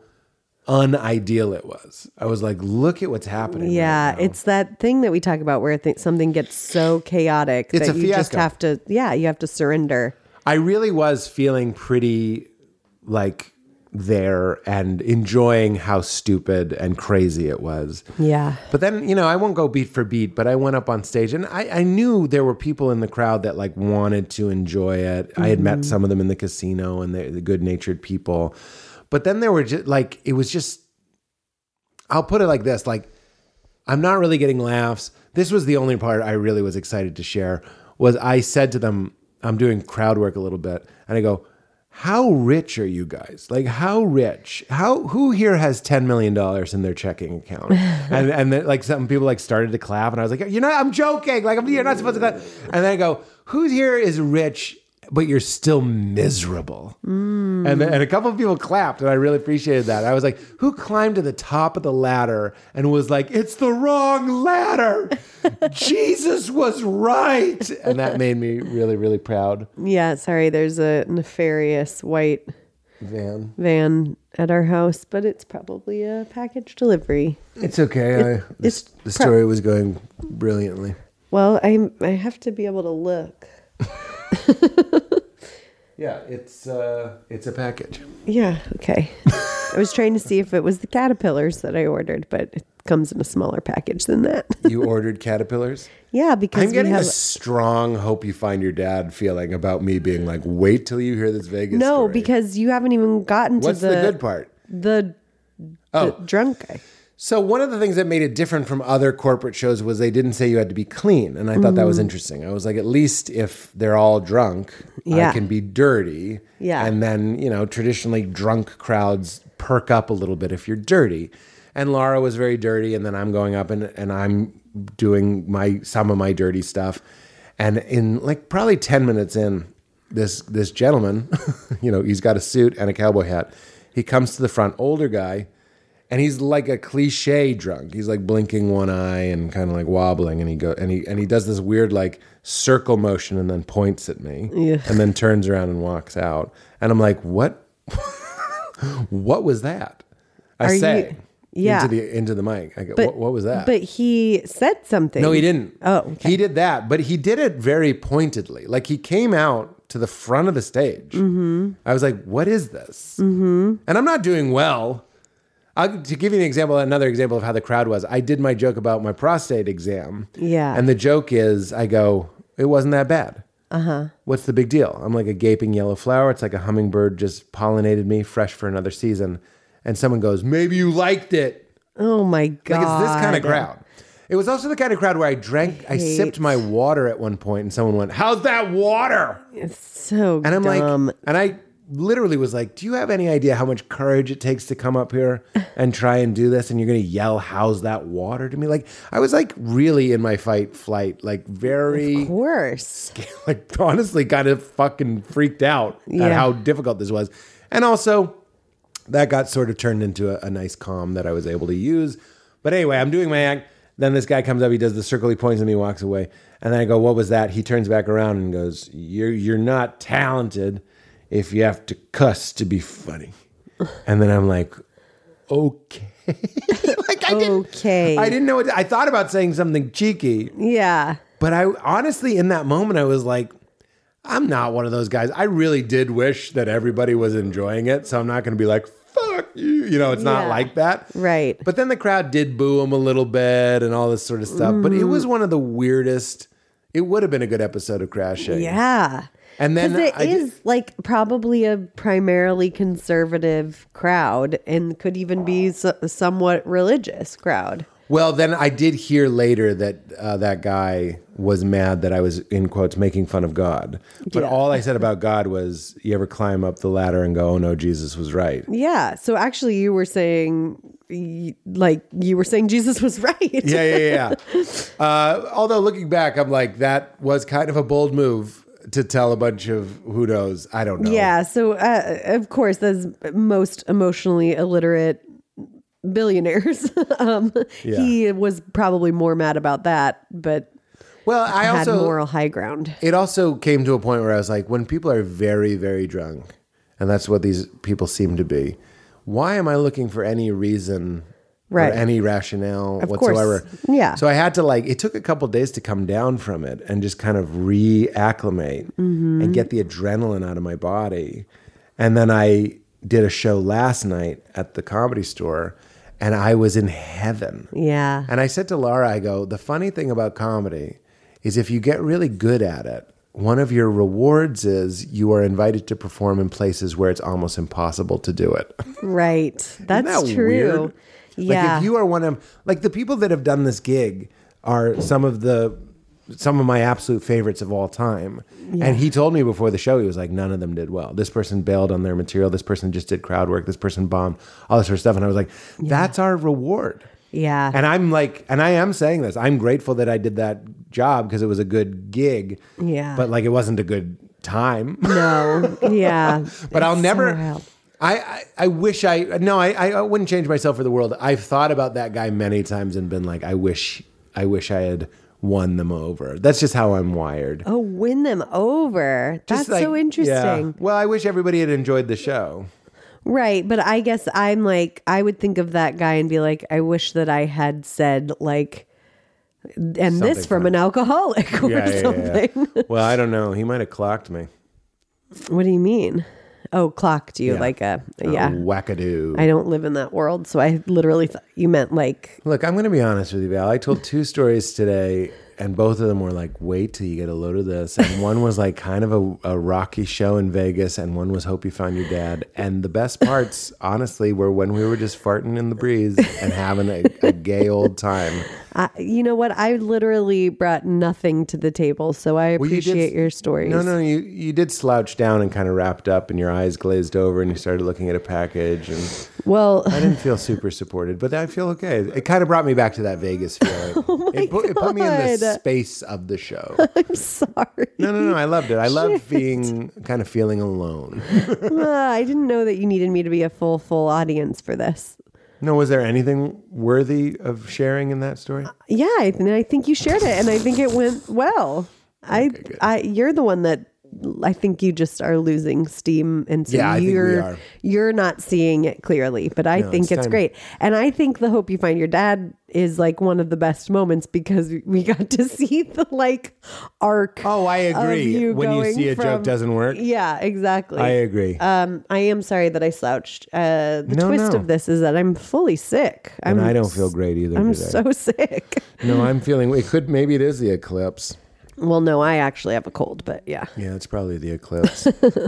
unideal it was. I was like, "Look at what's happening." Yeah, right now. it's that thing that we talk about where th- something gets so chaotic It's that a you just fiasco. have to. Yeah, you have to surrender. I really was feeling pretty like there and enjoying how stupid and crazy it was. Yeah. But then, you know, I won't go beat for beat, but I went up on stage and I, I knew there were people in the crowd that like wanted to enjoy it. Mm-hmm. I had met some of them in the casino and they're the good-natured people. But then there were just like, it was just, I'll put it like this, like, I'm not really getting laughs. This was the only part I really was excited to share was I said to them, I'm doing crowd work a little bit. And I go, how rich are you guys? Like, how rich? How who here has ten million dollars in their checking account? and and then, like some people like started to clap, and I was like, you're not. I'm joking. Like, I'm, you're not supposed to clap. And then I go, who here is rich, but you're still miserable? Mm. And then, and a couple of people clapped, and I really appreciated that. I was like, who climbed to the top of the ladder and was like, it's the wrong ladder. Jesus was right. And that made me really, really proud. Yeah, sorry, there's a nefarious white van van at our house, but it's probably a package delivery. It's okay. It, I, this, the pro- story was going brilliantly. Well, I I have to be able to look. Yeah, it's uh, it's a package. Yeah, okay. I was trying to see if it was the caterpillars that I ordered, but it comes in a smaller package than that. You ordered caterpillars? Yeah, because I'm getting we have... a strong hope you find your dad feeling about me being like, wait till you hear this Vegas no, story. because you haven't even gotten to What's the... the good part? The, oh. the drunk guy. So one of the things that made it different from other corporate shows was they didn't say you had to be clean. And I thought mm. that was interesting. I was like, at least if they're all drunk, yeah. I can be dirty. Yeah. And then, you know, traditionally drunk crowds perk up a little bit if you're dirty. And Laura was very dirty. And then I'm going up and, and I'm doing my some of my dirty stuff. And in like probably ten minutes in, this this gentleman, you know, he's got a suit and a cowboy hat. He comes to the front, older guy. And he's like a cliche drunk. He's like blinking one eye and kind of like wobbling. And he go and he and he does this weird like circle motion and then points at me yeah. and then turns around and walks out. And I'm like, what? What was that? I Are say you, yeah. into the into the mic. I go, but, what, what was that? But he said something. No, he didn't. Oh, okay. He did that, but he did it very pointedly. Like he came out to the front of the stage. Mm-hmm. I was like, what is this? Mm-hmm. And I'm not doing well. I'll, to give you an example, another example of how the crowd was, I did my joke about my prostate exam. Yeah. And the joke is, I go, it wasn't that bad. Uh-huh. What's the big deal? I'm like a gaping yellow flower. It's like a hummingbird just pollinated me, fresh for another season. And someone goes, maybe you liked it. Oh my God. Like it's this kind of crowd. It was also the kind of crowd where I drank, I, I sipped my water at one point and someone went, how's that water? It's so and I'm dumb. like, and I literally was like, do you have any idea how much courage it takes to come up here and try and do this? And you're going to yell, how's that water to me? Like, I was like really in my fight flight, like very, of course, like honestly kind of fucking freaked out yeah. at how difficult this was. And also that got sort of turned into a, a nice calm that I was able to use. But anyway, I'm doing my act. Then this guy comes up, he does the circle, he points at me, walks away. And then I go, what was that? He turns back around and goes, you're, you're not talented if you have to cuss to be funny. And then I'm like, okay. like I didn't, okay. I didn't know what to, I thought about saying something cheeky. Yeah. But I honestly, in that moment, I was like, I'm not one of those guys. I really did wish that everybody was enjoying it. So I'm not going to be like, fuck you. You know, it's yeah. not like that. Right. But then the crowd did boo him a little bit and all this sort of stuff. Mm. But it was one of the weirdest, it would have been a good episode of Crashing. Yeah. And then it I is did, like probably a primarily conservative crowd and could even be so, somewhat religious crowd. Well, then I did hear later that uh, that guy was mad that I was, in quotes, making fun of God. But yeah. all I said about God was, you ever climb up the ladder and go, oh no, Jesus was right. Yeah. So actually you were saying, like, you were saying Jesus was right. yeah, yeah, yeah. uh, although looking back, I'm like, that was kind of a bold move to tell a bunch of who knows. I don't know. Yeah. So, uh, of course, as most emotionally illiterate billionaires, um, yeah. he was probably more mad about that, but well, I had also moral high ground. It also came to a point where I was like, when people are very, very drunk, and that's what these people seem to be, why am I looking for any reason right. or any rationale of whatsoever? Course. Yeah. So I had to like, it took a couple of days to come down from it and just kind of reacclimate mm-hmm. and get the adrenaline out of my body. And then I did a show last night at the Comedy Store, and I was in heaven. Yeah. And I said to Laura, I go, the funny thing about comedy is if you get really good at it, one of your rewards is you are invited to perform in places where it's almost impossible to do it. Right. That's that true. Weird? Yeah. Like if you are one of, like the people that have done this gig are some of the, some of my absolute favorites of all time. Yeah. And he told me before the show, he was like, none of them did well. This person bailed on their material. This person just did crowd work. This person bombed, all this sort of stuff. And I was like, yeah. that's our reward. Yeah. And I'm like, and I am saying this, I'm grateful that I did that job because it was a good gig. Yeah. But like, it wasn't a good time. No. Yeah. But I'll It's never, so I, I, I wish I, no, I, I wouldn't change myself for the world. I've thought about that guy many times and been like, I wish, I wish I had won them over. That's just how I'm wired. Oh, win them over. That's Just like, so interesting. yeah. Well, I wish everybody had enjoyed the show. Right. But I guess I'm like, I would think of that guy and be like, I wish that I had said like, and Something this from fun. an alcoholic or Yeah, yeah, something. yeah. Well, I don't know. He might have clocked me. What do you mean? Oh, clocked you Yeah. like a, Oh, yeah. wackadoo. I don't live in that world. So I literally thought you meant like, Look, I'm going to be honest with you, Val. I told two stories today, and both of them were like, wait till you get a load of this. And one was like kind of a, a rocky show in Vegas, and one was Hope You Found Your Dad. And the best parts, honestly, were when we were just farting in the breeze and having a, a gay old time. I, you know what? I literally brought nothing to the table. So I Well, you did- appreciate your stories. No, no, you you did slouch down and kind of wrapped up, and your eyes glazed over, and you started looking at a package, and Well, I didn't feel super supported, but I feel okay. It kind of brought me back to that Vegas feeling. Oh my it, put, it put me in the God. space of the show. I'm sorry. No, no, no. I loved it. I loved being kind of feeling alone. Uh, I didn't know that you needed me to be a full, full audience for this. No, was there anything worthy of sharing in that story? Yeah, I, th- I think you shared it, and I think it went well. I, good. I, you're the one that I think you just are losing steam, and so Yeah, I think we you're are. you're not seeing it clearly. But I No, think it's it's time. great, and I think the Hope You Find Your Dad is like one of the best moments because we got to see the like arc. Oh, I of agree. you When you going see a from- joke doesn't work. Yeah, exactly. I agree. Um, I am sorry that I slouched. Uh, the No, twist no. of this is that I'm fully sick. I'm, and I don't feel great either I'm today. so sick. No, I'm feeling, it could, maybe it is the eclipse. Well, no, I actually have a cold, but yeah. Yeah, it's probably the eclipse.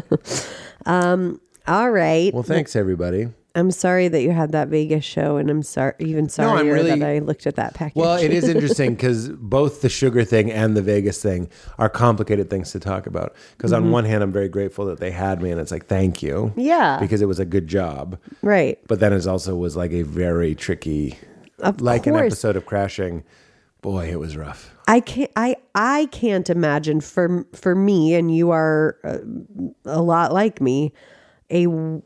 All right. Well, thanks everybody. I'm sorry that you had that Vegas show, and I'm sorry, even sorry I'm really- that I looked at that package. Well, it is interesting because both the sugar thing and the Vegas thing are complicated things to talk about. Because on one hand, I'm very grateful that they had me, and it's like, thank you. Yeah. Because it was a good job. Right. But then it also was like a very tricky, Of like an course. episode of Crashing. Boy, it was rough. I can't. I I can't imagine for for me, and you are uh, a lot like me, a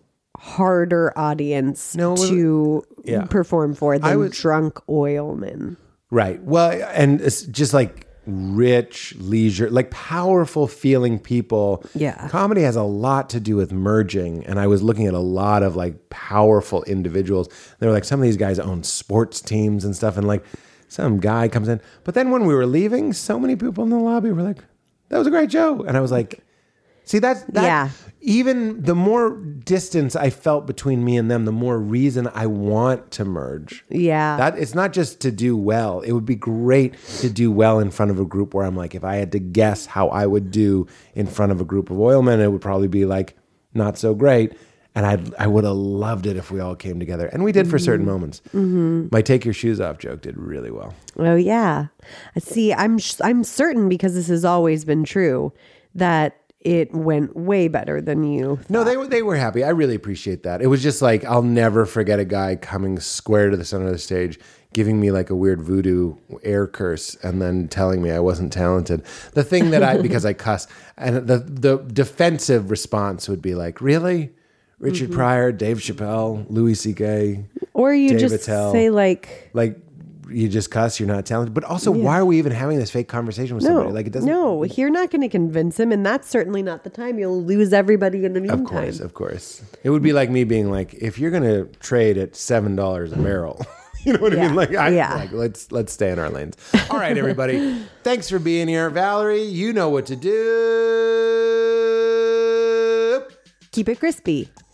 harder audience No, it was- to yeah. perform for than was- drunk oilmen. Right. Well, and it's just like rich, leisure, like powerful feeling people. Yeah. Comedy has a lot to do with merging. And I was looking at a lot of like powerful individuals. They were like, some of these guys own sports teams and stuff. And like some guy comes in. But then when we were leaving, so many people in the lobby were like, that was a great show. And I was like, see, that's that. Yeah. Even the more distance I felt between me and them, the more reason I want to merge. Yeah. That it's not just to do well. It would be great to do well in front of a group where I'm like, if I had to guess how I would do in front of a group of oilmen, it would probably be like not so great. And I I would have loved it if we all came together. And we did for certain moments. Mm-hmm. My take your shoes off joke did really well. Oh yeah. See, I'm sh- I'm certain because this has always been true that it went way better than you. No, they were they were happy. I really appreciate that. It was just like, I'll never forget a guy coming square to the center of the stage, giving me like a weird voodoo air curse, and then telling me I wasn't talented. The thing that I, because I cuss, and the the defensive response would be like, really? Richard Mm-hmm. Pryor, Dave Chappelle, Louis C K, Or you Dave just Attell. say like, like you just cuss, you're not talented. But also, why are we even having this fake conversation with no, somebody? Like it doesn't. no, you're not going to convince him, and that's certainly not the time. You'll lose everybody in the meantime. Of course, of course. It would be like me being like, if you're gonna trade at seven dollars a barrel, you know what I Yeah. mean? Like, I, Yeah. like let's let's stay in our lanes. All right, everybody. Thanks for being here, Valerie. You know what to do. Keep it crispy.